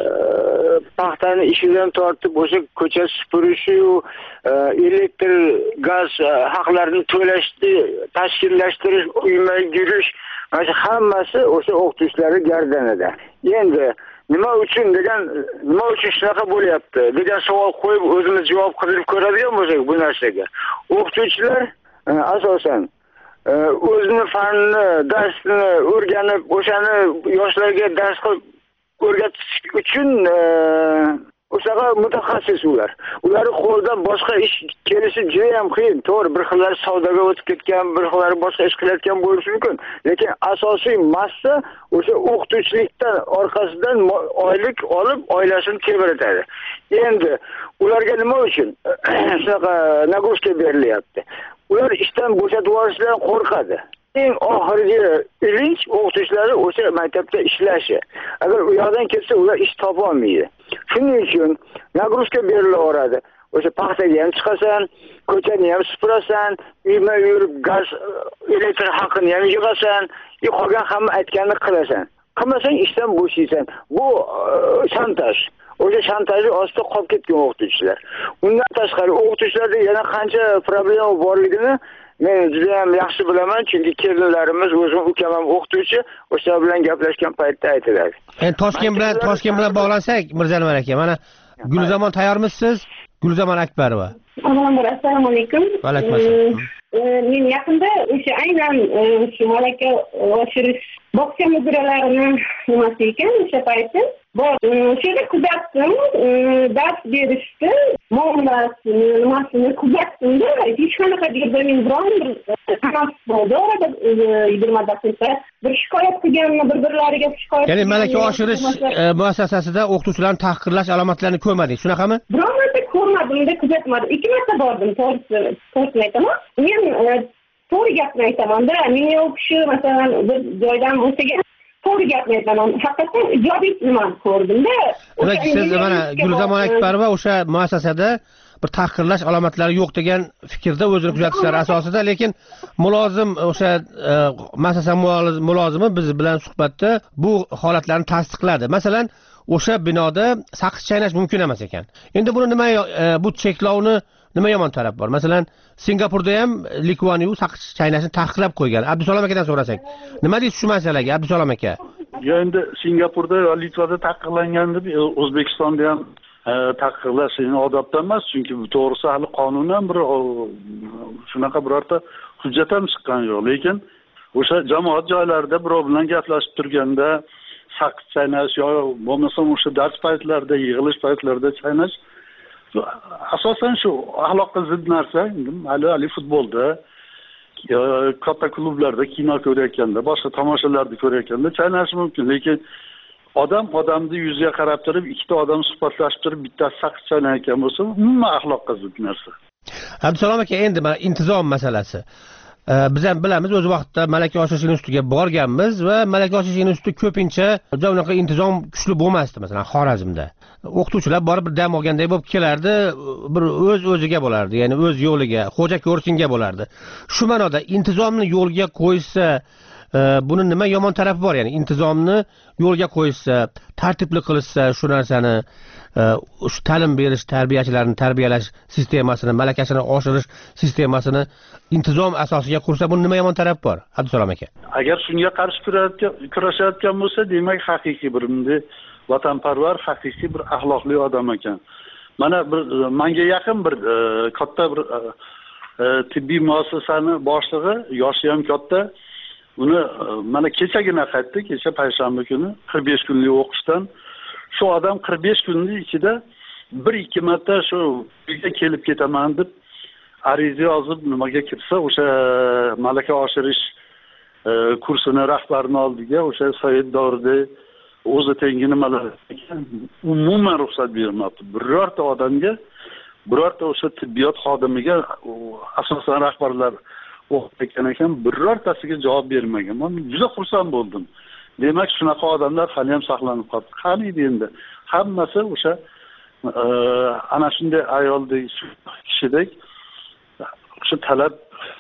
paxtani ishidan tortib o'sha ko'cha supurishi, elektr, gaz haqlarini to'lashni tashkillashtirish, uyma yurish, mana hammasi o'sha o'qituvchilarning gardanida. Endi nima uchun degan, nima uchun shunaqa bo'lyapti degan savol qo'yib o'zimiz javob qidirib ko'radigan bo'lsak bu narsaga. O'qituvchilar asosan o'zini fanni, darsni o'rganib, o'shani yoshlarga dars qilib o'rgatish uchun o'shaqa mutaxassis ular. Ularning qo'lidan boshqa ish kelishi juda ham qiyin. To'g'ri, bir xillari savdoga o'tib ketgan, bir xillari boshqa ish qilayotgan bo'lishi mumkin. Lekin asosiy massa o'sha o'qituvchilikdan orqasidan oylik olib, oilasini tebiratadi. Endi ularga nima uchun shunaqa nagrushka berilyapti? Ular ishdan bo'shatib yuborishdan qo'rqadi. Eng oxirgi ilinj o'qituvchilari o'sha maktabda ishlashi. Agar u yoqdan ketsa, ular ish topa olmaydi. Shuning uchun nagrushka berilaveradi. O'sha paxtaga ham chiqasan, ko'chani ham supurasan, uyma yurib gaz, elektr haqini ham yig'asan, qolgan hamma aytganini qilasan. Qilmasang ishdan bo'shaysan. Bu shantaj. O'sha shantajni ostida qolib ketgan o'qituvchilar. Undan tashqari o'qituvchilarda yana qancha problema borligini men juda ham yaxshi bilaman, chunki kelinlarimiz, o'zim ukam ham o'qituvchi, o'sha bilan gaplashgan paytda aytiladi. Endi Toshkent bilan Toshkent bilan bog'lansak, Mirzaanvar aka, mana Gulzamon tayyormisiz? Gulzamon Akbarova. Avvalambor assalomu alaykum. Va alaykum assalom. Men yaqinda o'sha aynan shu malaka oshirish bog'cha mudiralarini nimasi ekan o'sha payti bor. O'shada kuzatdim, dars berishdi, muomalasini, nimasini kuzatdimda, hech qanaqa yerda men biron bir tanaffus bo'ldi. Orada yigirma daqiqa bir shikoyat qilganmi, bir-birlariga shikoyat. Ya'ni malaka oshirish muassasasida o'qituvchilarni tahqirlash alomatlarini ko'rmadingiz, shunaqami? Biron marta ko'rmadim-da, kuzatmadim. Ikki marta bordim, to'g'risini, to'g'risini aytaman. Men to'g'ri gapni aytaman-da. Men u kishi masalan bir joydan bo'lsa-ga to'g'ri gapni aytaman. Haqiqatan ijobiy nimani ko'rdim-da. Demak, siz mana Gulzamon Akbarova o'sha muassasada bir tahqirlash alomatlari yo'q degan fikrda o'zini kuzatishlari asosida, lekin mulozim o'sha muassasa mulozimi biz bilan suhbatda bu holatlarni tasdiqladi. Masalan, o'sha binoda saqich chaynash mumkin emas ekan. Endi buni nima bu cheklovni nima yomon taraf bor? Masalan, Singapurda ham Lee Kuan Yew saqich chaynashni taqiqlab qo'ygan. Abdusalom akadan so'rasak. Nima deysiz shu masalaga, Abdusalom aka? Endi Singapurda va Litvada taqiqlangan deb O'zbekistonda ham taqiqlash odobda emas, chunki bu to'g'risi hali qonundan bir shunaqa birorta hujjat ham chiqqan yo'q. Lekin o'sha jamoat joylarida birov bilan gaplashib turganda saqich chaynash yo bo'lmasa o'sha dars paytlarida, yig'ilish paytlarida chaynash asosan shu axloqqa zid narsa. Hali hali futbolda, katta klublarda kino ko'rayotganda, boshqa tomoshalarni ko'rayotganda chaynash mumkin, lekin odam odamni yuziga qarab turib, ikkita odam suhbatlashib turib, bittasi saqich chaynayotgan bo'lsa, umuman axloqqa zid narsa. Abdusalom aka, endi mana intizom masalasi. Biz ham bilamiz, o'z vaqtida malaka oshirish institutiga borganmiz va malaka oshirish instituti ko'pincha unaqa intizom kuchli bo'lmasdi, masalan, Xorazmda. O'qituvchilar borib bir dam olganday bo'lib kelardi, bir o'z o'ziga bo'lardi, ya'ni o'z yo'liga, xo'ja ko'rsinga bo'lardi. Shu ma'noda intizomni yo'lga qo'ysa, buni nima yomon tarafi bor? Ya'ni intizomni yo'lga qo'ysa, tartibli qilsa, shu narsani shu ta'lim berish, tarbiyachilarni tarbiyalash sistemasini, malakasini oshirish sistemasini intizom asosiga qursa, buni nima yomon taraf bor, Abdusalom aka? Agar shunga qarshi kurashayotgan bo'lsa, demak haqiqiy bir bunday vatanparvar, haqiqiy bir axloqli odam ekan. Mana bir menga yaqin bir katta bir tibbiy muassasani boshlig'i, yoshi ham katta. Uni mana kechagina qaytdi, kecha payshanba kuni qirq besh kunlik o'qishdan. Shu odam qirq besh kunning ichida bir ikki marta shu uyga kelib ketaman deb ariza yozib nimaga kirsa, o'sha malaka oshirish kursini rahbarining oldiga o'sha Said Davriday o'zi tengi nimalar ekan, umuman ruxsat bermabdi. Birorta odamga, birorta o'sha tibbiyot xodimiga, asosan rahbarlar o'qitgan ekan, birortasiga javob bermagan. Men juda xursand bo'ldim. Demak, shunaqa odamlar hali ham saqlanib qoldi. Qaniydi endi hammasi o'sha ana shunday ayoldek, kishidek o'sha talab,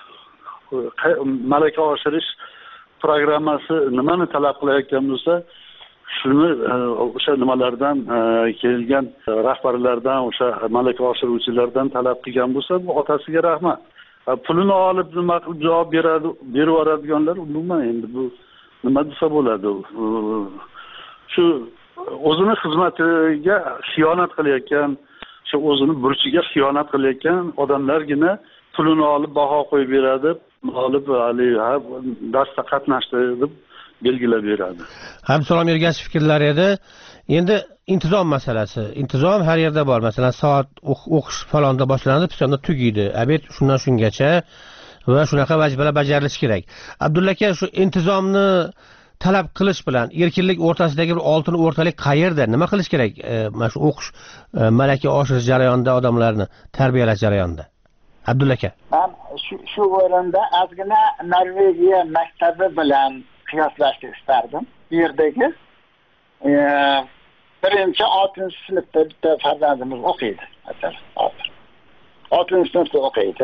malaka oshirish programmasi nimani talab qilayotgan bo'lsa, shuni o'sha nimalardan kelgan rahbarlardan, o'sha malaka oshiruvchilardan talab qilgan bo'lsa, bu otasiga rahmat. Pulini olib nima qilib javob beradi, berib yuboradiganlar umuman endi bu nima desa bo'ladi? Shu o'zini xizmatiga xiyonat qilayotgan, shu o'zini burchiga xiyonat qilayotgan odamlargina pulini olib baho qo'yib beradi, olib hali darsda qatnashdi deb belgilab beradi. Abdusalom Ergashev fikrlari edi. Endi intizom masalasi. Intizom har yerda bor. Masalan, soat o'qish falonda boshlanadi, pisonda tugaydi. Obed shundan shungacha va shunaqa vazifalar bajarilishi kerak. Abdulla aka, shu intizomni talab qilish bilan erkinlik o'rtasidagi bir oltin o'rtalik qayerda? Nima qilish kerak? Mana shu o'qish, malaka oshirish jarayonida odamlarni tarbiyalash jarayonida. Abdulla aka. Men shu shu o'rinda ozgina Norvegiya maktabi bilan qiyoslashni istardim. Bu yerdagi birinchi oltinchi sinfda bitta farzandimiz o'qiydi. Masalan, oltinchi sinfda o'qiydi.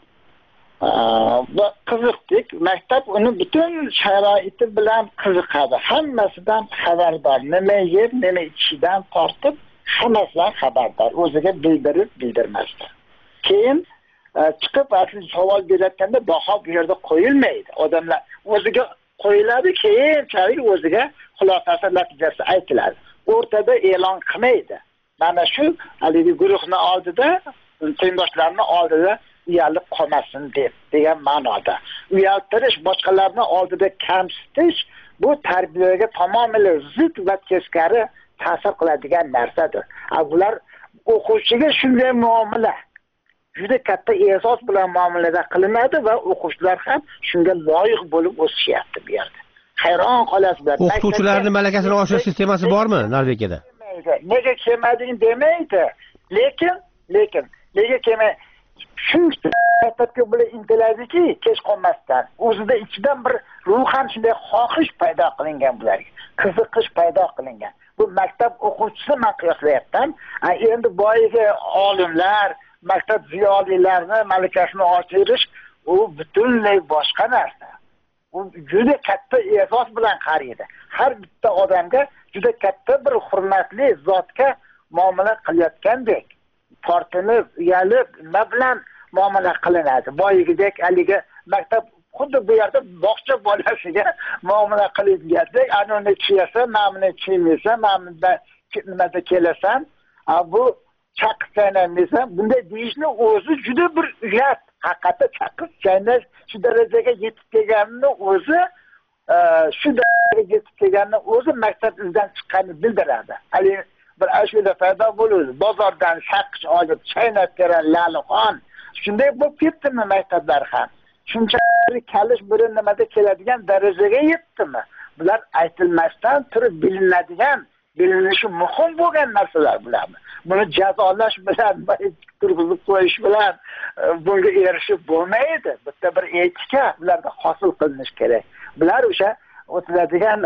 Va qiziqdik. Maktab uni butun sharoiti bilan qiziqadi. Hammasidan xabardor. Nima yer, nima ichishidan tortib hammasidan xabardor. O'ziga bildirib, bildirmasdan. Keyin chiqib asli savol berayotganda baho bu yerda qo'yilmaydi. Odamlar o'ziga qo'yiladi, keyinchalik o'ziga xulosasi, natijasi aytiladi. O'rtada e'lon qilmaydi. Mana shu haligi guruhni oldida, tengdoshlarni oldida uyalib qolmasin deb degan ma'noda. Uyaltirish, boshqalarni oldida kamsitish bu tarbiyaga tamomila zid va teskari ta'sir qiladigan narsadir. Bular o'quvchiga shunday muomala juda katta e'zoz bilan muomalada qilinadi va o'quvchilar ham shunga loyiq bo'lib o'sishyapti bu yerda. Hayron qolasizlar. O'qituvchilarning malakasini oshirish sistemasi bormi Norvegiyada? Nega kelmading demaydi. Lekin, lekin nega kelmay shuncha maktabga bilan intiladiki, kech qolmasdan o'zida ichidan bir ruhan shunday xohish paydo qilingan bularga. Qiziqish paydo qilingan. Bu maktab o'quvchisi men qiyoslayapman. Endi boyiga olimlar, maktab ziyolilarini malakasini oshirish u butunlay boshqa narsa. U juda katta e'zoz bilan qaraydi. Har bitta odamga juda katta bir hurmatli zotga muomala qilayotgandek, tortinib, uyalib, nima bilan muomala qilinadi. Boyigidek haligi maktab xuddi bu yerda bog'cha bolasiga muomala qilinadek, anoni chiyasan, namni chiymaysan, namda nimada kelasan, bu chaqsanamisan, bunday deyishni o'zi juda bir uyat. Haqiqatda chaqib chaynash shu darajaga yetib kelganini o'zi, shu darajaga yetib kelganini o'zi maktab izdan chiqqanini bildiradi. Hali bir ashula paydo bo'ladi. Bozordan shaqich olib chaynab beran Lalixon. Shunday bo'lib ketdimi maktablar ham? Shunchalik kalish bir nimada keladigan darajaga yetdimi? Bular aytilmasdan turib bilinadigan, bilinishi muhim bo'lgan narsalar bularmi? Buni jazolash bilan, turg'izib qo'yish bilan bunga erishib bo'lmaydi. Bitta bir etika ularda hosil qilinish kerak. Bular o'sha o'tiladigan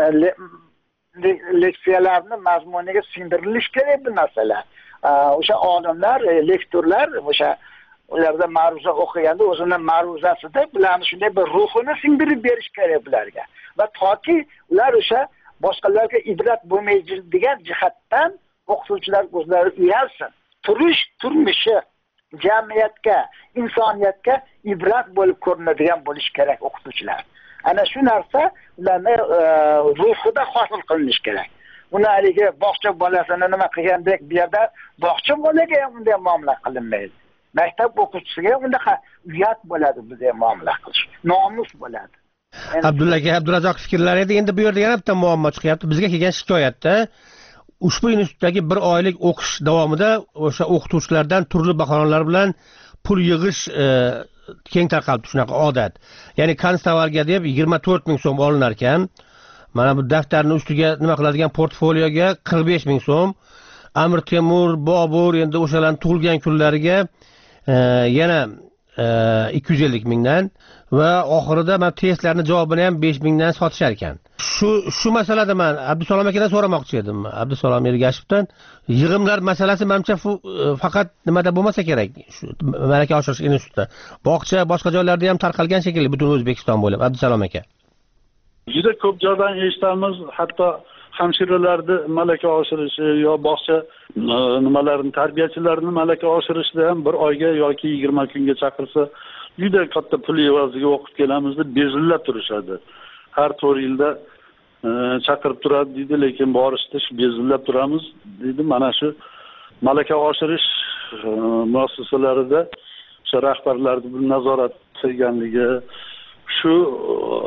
leksiyalarni mazmuniga singdirilish kerak bu narsalar. O'sha olimlar, lektorlar o'sha ularda ma'ruza o'qiganda o'zini ma'ruzasida bularni shunday bir ruhini singdirib berish kerak bularga. Va toki ular o'sha boshqalarga ibrat bo'lmaydigan jihatdan o'qituvchilar o'zlari uyalsin. Turish, turmushi jamiyatga, insoniyatga ibrat bo'lib ko'rinadigan bo'lish kerak o'qituvchilar. Ana shu narsa ularning ruhida hosil qilinish kerak. Uni haligi bog'cha bolasini nima qilgandek bu yerda bog'cha bolaga ham unday muomala qilinmaydi. Maktab o'quvchisiga undaqa uyat bo'ladi bunday muomala qilish. Nomus bo'ladi. Abdulla aka, Abdurazzoq fikrlari edi. Endi bu yerda yana bitta muammo chiqyapti. Bizga kelgan shikoyatda ushbu institutdagi bir oylik o'qish davomida o'sha o'qituvchilardan turli bahonalar bilan pul yig'ish keng tarqalibdi shunaqa odat. Ya'ni konstavalga deb yigirma to'rt ming so'm olinar ekan. Mana bu daftarning ustiga nima qiladigan portfolioga qirq besh ming so'm, Amir Temur, Bobur endi o'shalarning tug'ilgan kunlariga yana ikki yuz ellik mingdan va oxirida men testlarning javobini ham besh mingdan sotishar ekan. Shu shu masalada men Abdusalom akadan so'ramoqchi edim. Abdusalom Ergashevdan yig'imlar masalasi menimcha faqat nimada bo'lmasa kerak. Shu malaka oshirish institutida. Bog'cha boshqa joylarda ham tarqalgan shekilli butun O'zbekiston bo'ylab. Abdusalom aka. Juda ko'p joydan eshitamiz, hatto hamshiralarni malaka oshirishi yo bog'cha nimalarni tarbiyachilarni malaka oshirishda ham bir oyga yoki yigirma kunga chaqirsa juda katta pul evaziga o'qib kelamiz deb bezillab turishadi. Har to'rt yilda chaqirib turadi deydi, lekin borishda bezillab turamiz deydi. Mana shu malaka oshirish muassasalarida o'sha rahbarlarning bir nazorat qilganligi, shu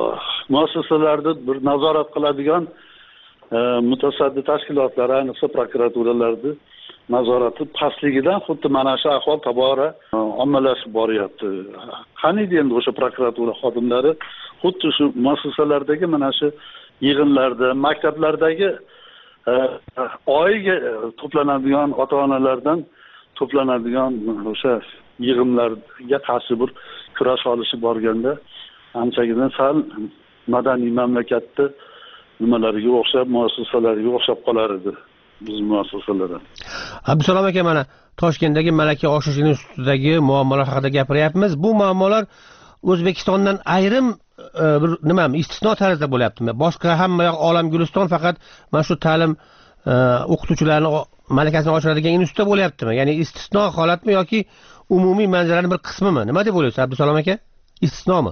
muassasalarda bir nazorat qiladigan mutasaddi tashkilotlar, ayniqsa prokuraturalarda nazorati pastligidan xuddi mana shu ahvol tobora ommalashib boryapti. Qaniydi endi o'sha prokuratura xodimlari xuddi shu muassasalardagi mana shu yig'inlarda, maktablardagi oyiga to'planadigan ota-onalardan to'planadigan o'sha yig'inlarga qarshi bir kurash olishib borganda anchagina sal madaniy mamlakatda nimalariga o'xshab, muassasalariga o'xshab qolar edi biz muassasalardan. Abdusalom aka, mana Toshkentdagi Malaka oshirish institutidagi muammolar haqida gapiryapmiz. Bu muammolar O'zbekistondan ayrim bir nima, istisno tarzda bo'lyaptimi? Boshqa hamma yoq olam guliston, faqat mana shu ta'lim o'qituvchilarning malakasini oshiradigan institutda bo'lyaptimi? Ya'ni istisno holatmi yoki umumiy manzaraning bir qismimi? Nima deb o'ylaysiz Abdusalom aka? Istisnomi?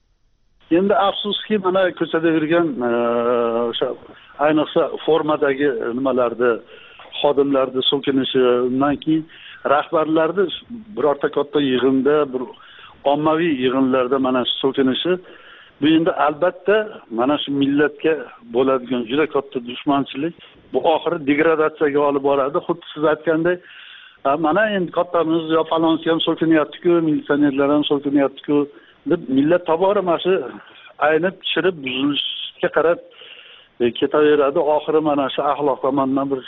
Endi afsuski mana ko'chada yurgan o'sha ayniqsa formadagi nimalarda xodimlarni so'kinishi, undan keyin rahbarlarni birorta katta yig'inda, bir ommaviy yig'inlarda mana shu so'kinishi, bu endi albatta mana shu millatga bo'ladigan juda katta dushmanchilik, bu oxiri degradatsiyaga olib boradi. Xuddi siz aytgandek, mana endi kattamiz yo falonchi ham so'kinyapti-ku, militsionerlar ham so'kinyapti-ku deb millat tobora mana shu aynib chirib buzilishga qarab ketaveradi. Oxiri mana shu axloq tomondan bir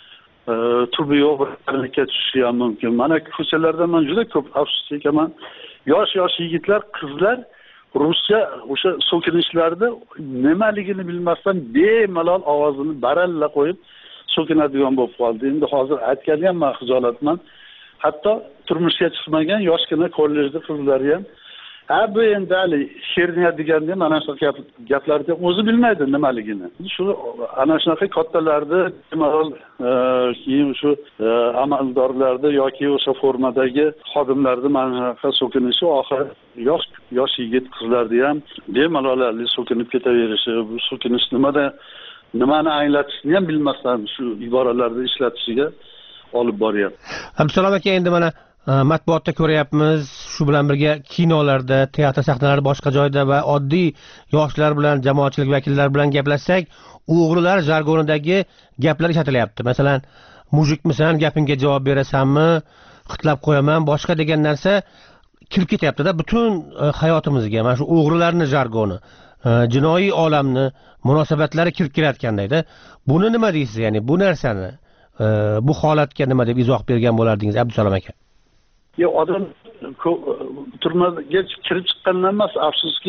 tubi yo'q bir harakatga tushishi ham mumkin. Mana ko'chalarda men juda ko'p afsus chekaman. Yosh-yosh yigitlar, qizlar ruscha o'sha so'kinishlarda nimaligini bilmasdan bemalol ovozini baralla qo'yib so'kinadigan bo'lib qoldi. Endi hozir aytganim ham men xijolatman. Hatto turmushga chiqmagan yoshgina kollejda qizlari ham ha bu endi hali sherniya deganda mana shu gaplarni o'zi bilmaydi nimaligini. Shu ana shunaqa kattalarda bemalol keyin shu amaldorlarda yoki o'sha formadagi xodimlarni mana shunaqa so'kinishi oxiri yosh yosh yigit qizlarni ham bemalol so'kinib ketaverishi, bu so'kinish nimada nimani anglatishini ham bilmasdan shu iboralarni ishlatishiga olib boryapti. Abdusalom aka, endi mana matbuotda ko'ryapmiz, shu bilan birga kinolarda, teatr sahnalari, boshqa joyda va oddiy yoshlar bilan, jamoatchilik vakillari bilan gaplashsak, o'g'rilar jargonidagi gaplar ishlatilyapti. Masalan, mujikmisan, gapingga javob berasanmi, xitlab qo'yaman, boshqa degan narsa kirib ketyapti-da butun hayotimizga. Mana shu o'g'rilarning jargoni, jinoiy olamni munosabatlari kirib kelayotgandayda. Buni nima deysiz? Ya'ni bu narsani, bu holatga nima deb izoh bergan bo'lardingiz Abdusalom aka? Ya odam turmaga kirib chiqqandan emas, afsuski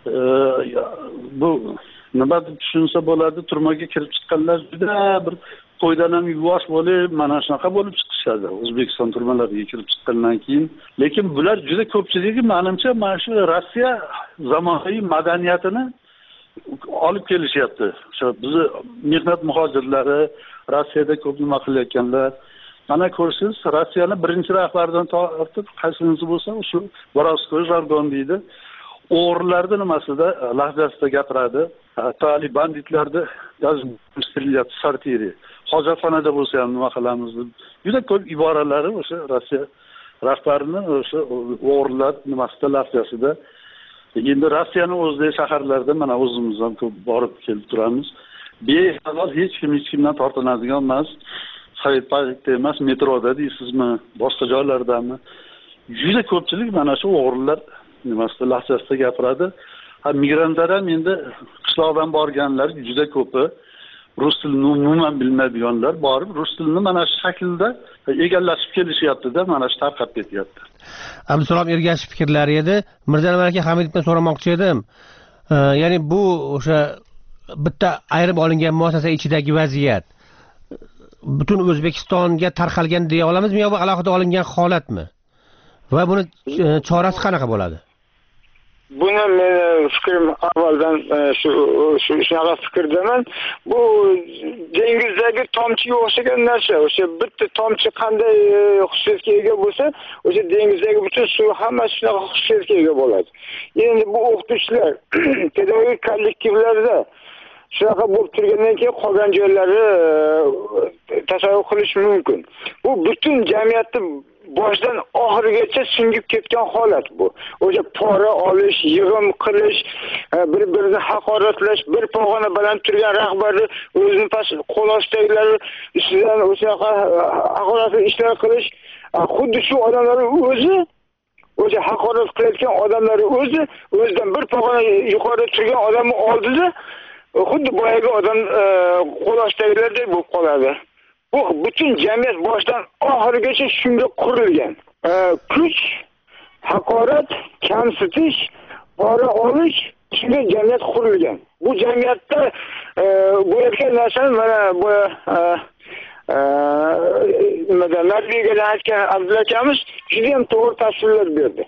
bu nima deb tushunsa bo'ladi, turmaga kirib chiqqanlar juda bir qo'ydan ham yuvosh bo'lib, mana shunaqa bo'lib chiqishadi O'zbekiston turmalariga kirib chiqqandan keyin. Lekin bular juda ko'pchiligi menimcha mana shu Rossiya zamonaviy madaniyatini olib kelishyapti. O'sha bizni mehnat muhojirlari Rossiyada ko'p nima qilayotganlar. Mana ko'rsangiz, Rossiyani birinchi rahbaridan tortib, qaysinisi bo'lsa, shu Borovskoy jargon deydi. O'g'rilarning nimasida, lahjasida gapiradi. Hatto banditlarni yozib sartiri. Hojatxonada bo'lsa ham nima qilamiz deb. Juda ko'p iboralari o'sha Rossiya rahbarining o'sha o'g'rilar nimasida, lahjasida. Endi Rossiyaning o'zidagi shaharlarda mana o'zimiz ham ko'p borib kelib turamiz. Bemalol hech kim hech kimdan tortinadigan emas. Sovet parkda emas, metroda deysizmi, boshqa joylardami? Juda ko'pchilik mana shu o'g'rilar nimasida, lahjasida gapiradi. Ha, migrantlar ham endi qishloqdan borganlar juda ko'pi, rus tilini umuman bilmaydiganlar borib, rus tilini mana shu shaklda egallashib kelishyapti-da, mana shu tarqab ketyapti. Abdusalom Ergashev fikrlari edi. Mirzaanvar aka Hamidovdan so'ramoqchi edim. Ya'ni bu o'sha bitta ayirib olingan muassasa ichidagi vaziyat butun O'zbekistonga tarqalgan deya olamizmi yoki alohida olingan holatmi? Va buni chorasi qanaqa bo'ladi? Buni men fikrim avvaldan shu shunaqa fikrdaman. Bu dengizdagi tomchiga o'xshagan narsa. O'sha bitta tomchi qanday xususiyatga ega bo'lsa, o'sha dengizdagi butun suv hammasi shunaqa xususiyatga ega bo'ladi. Endi bu o'qituvchilar pedagogik kollektivlarda shunaqa bo'lib turgandan keyin qolgan joylari tasavvur qilish mumkin. Bu butun jamiyatni boshdan oxirigacha singib ketgan holat bu. O'sha pora olish, yig'im qilish, bir-birini haqoratlash, bir pog'ona baland turgan rahbarni o'zini past qo'l ostidagilari ustidan o'sha haqoratli ishlar qilish, xuddi shu odamlar o'zi o'sha haqorat qilayotgan odamlar o'zi o'zidan bir pog'ona yuqorida turgan odamni oldida xuddi boyagi odam qo'l ostidagilardek bo'lib qoladi. Bu butun jamiyat boshdan oxirigacha shunga qurilgan. Kuch, haqorat, kamsitish, pora olish shunga jamiyat qurilgan. Bu jamiyatda bo'layotgan narsani mana bu nimadan Norvegiyadan aytgan Abdulla akamiz juda ham to'g'ri tasvirlab berdi.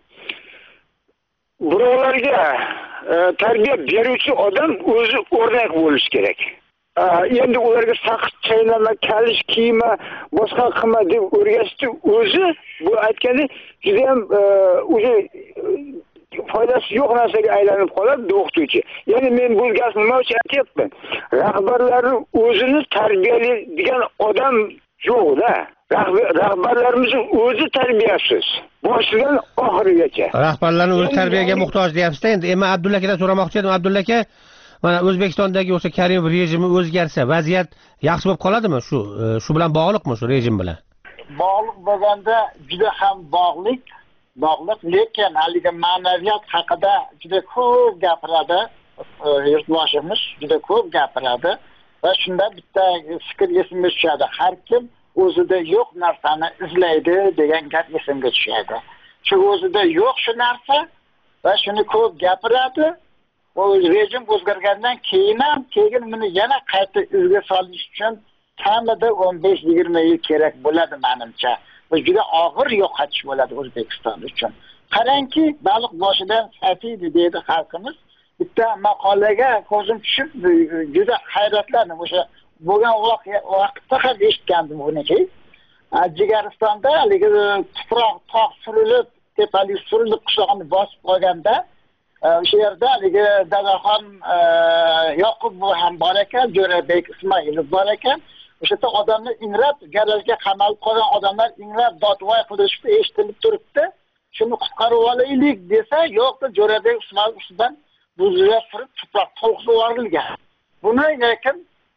Birovlarga tarbiya beruvchi odam o'zi o'rnak bo'lishi kerak. Endi ularga saqich chaynama, kalish kiyma, boshqa qilma deb o'rgatishdi o'zi bu aytganda juda ham o'zi foydasi yo'q narsaga aylanib qoladi o'qituvchi. Ya'ni men bu gapni nima uchun aytyapman? Rahbarlarni o'zini tarbiyalaydigan odam yo'q-da. Rahbarlarimiz o'zi tarbiyasiz. Boshidan oxirigacha. Rahbarlarni o'zi tarbiyaga muhtoj deyapsiz-da. Endi men Abdulla akadan so'ramoqchi edim. Abdulla aka, mana O'zbekistondagi o'sha Karimov rejimi o'zgarsa, vaziyat yaxshi bo'lib qoladimi? Shu shu bilan bog'liqmi shu rejim bilan? Bog'liq bo'lganda juda ham bog'liq, bog'liq, lekin haligi ma'naviyat haqida juda ko'p gapiradi. Yurtboshimiz juda ko'p gapiradi va shunda bitta fikr esimga tushadi. Har kim o'zida yo'q narsani izlaydi degan gap esimga tushadi. Shu o'zida yo'q shu narsa va shuni ko'p gapiradi. O rejim o'zgargandan keyin ham keyin buni yana qayta izga solish uchun kamida o'n besh yigirma yil kerak bo'ladi menimcha. Bu juda og'ir yo'qotish bo'ladi O'zbekiston uchun. Qarangki, baliq boshidan safiydi deydi xalqimiz. Bitta maqolaga ko'zim tushib juda hayratlandim. O'sha bo'lgan vaqtda ham eshitgandim buniki. Jigaristonda haligi tuproq tog' surilib, tepalik surilib qishlog'ini bosib qolganda o'sha yerda haligi Dadaxon Yoqub ham bor ekan, Jo'rabek Ismoilov bor ekan. O'sha yerda odamlar ingrab, garajga qamalib qolgan odamlar ingrab dodvoy qilishib eshitilib turibdi. Shuni qutqarib olaylik desa, yo'qda Jo'rabek Ismoilov ustidan buzilib turib tuproq to'g'ri yuborilgan. Buni lekin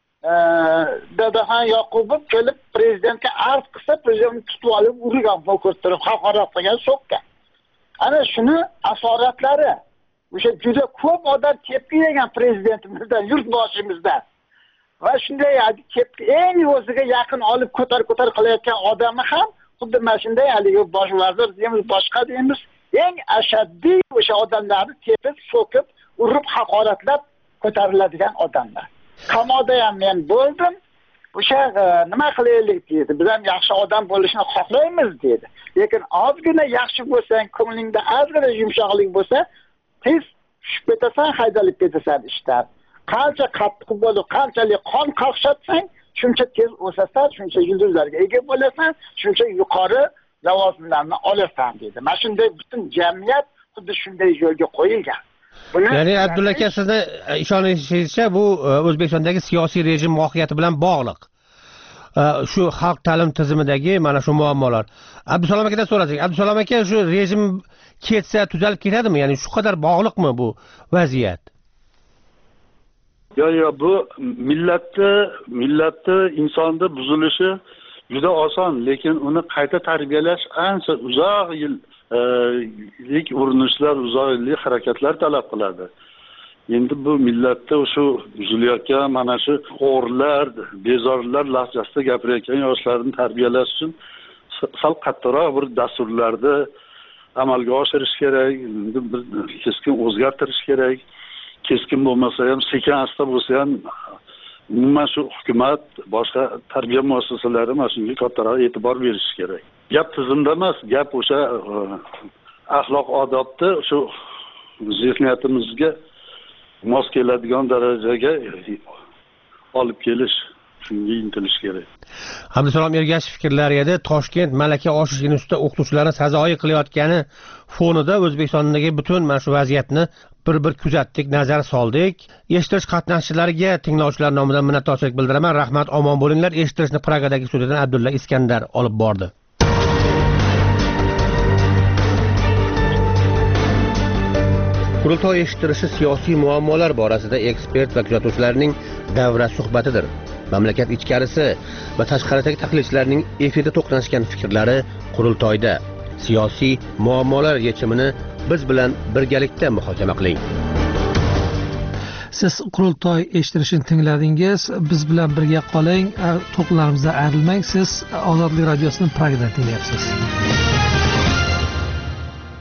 Dadaxon Yoqubov kelib prezidentga arz qilsa, prezident tutib olib urgan, bo'kirtirib, haqorat qilgan, so'kkan. Ana shuni asoratlari o'sha juda ko'p odam tepki yegan prezidentimizdan, yurtboshimizdan. Va shunday tepki eng o'ziga yaqin olib ko'tar-ko'tar qilayotgan odamni ham xuddi mana shunday haligi bosh vazir deymiz, boshqa deymiz, eng ashaddiy o'sha odamlarni tepib, so'kib, urib, haqoratlab ko'tariladigan odamlar. Qamoqda ham men bo'ldim. O'sha nima qilaylik dedi. Biz ham yaxshi odam bo'lishni xohlaymiz dedi. Lekin ozgina yaxshi bo'lsang, ko'nglingda ozgina yumshoqlik bo'lsa, tez tushib ketasan, haydalib ketasan ishdan. Qancha qattiq bo'lib, qanchalik qon qaqshatsang, shuncha tez o'sasan, shuncha yulduzlarga ega bo'lasan, shuncha yuqori lavozimlarni olasan dedi. Mana shunday butun jamiyat xuddi shunday yo'lga qo'yilgan. Ya'ni Abdulla aka, sizni ishonishingizcha bu O'zbekistondagi siyosiy rejim mohiyati bilan bog'liq. Shu xalq ta'lim tizimidagi mana shu muammolar. Abdusalom akadan so'rasak, Abdusalom aka, shu rejim ketsa tuzalib ketadimi? Ya'ni shu qadar bog'liqmi bu vaziyat? Yo'q, yo'q, bu millatni, millatni insonda buzilishi juda oson, lekin uni qayta tarbiyalash ancha uzoq yil ilk urinishlar, uzoq yillik harakatlar talab qiladi. Endi bu millatda shu buzilayotgan mana shu o'g'rilar, bezorilar lahjasida gapirayotgan yoshlarni tarbiyalash uchun sal qattiqroq bir dasturlarni amalga oshirish kerak, bir keskin o'zgartirish kerak. Keskin bo'lmasa ham, sekin asta bo'lsa ham, umuman shu hukumat, boshqa tarbiya muassasalari mana shunga kattaroq e'tibor berishi kerak. Gap tizimda emas, gap o'sha axloq odobni shu zehniyatimizga mos keladigan darajaga olib kelish, shunga intilish kerak. Abdusalom Ergashev fikrlari edi. Toshkent Malaka oshish institutida o'qituvchilarni sazoyi qilayotgani fonida O'zbekistondagi butun mana shu vaziyatni bir-bir kuzatdik, nazar soldik. Eshitish qatnashchilariga tinglovchilar nomidan minnatdorchilik bildiraman. Rahmat, omon bo'linglar. Eshitirishni Pragadagi studiyadan Abdulla Iskandar olib bordi. Qurultoy eshittirishi siyosiy muammolar borasida ekspert va kuzatuvchilarning davra suhbatidir. Mamlakat ichkarisi va tashqaridagi tahlilchilarning efirda to'qnashgan fikrlari qurultoyda. Siyosiy muammolar yechimini biz bilan birgalikda muhokama qiling. Siz qurultoy eshittirishini tingladingiz. Biz bilan birga qoling. To'qlarimizdan ayrilmang. Siz Ozodlik radiosining programmasini tinglayapsiz.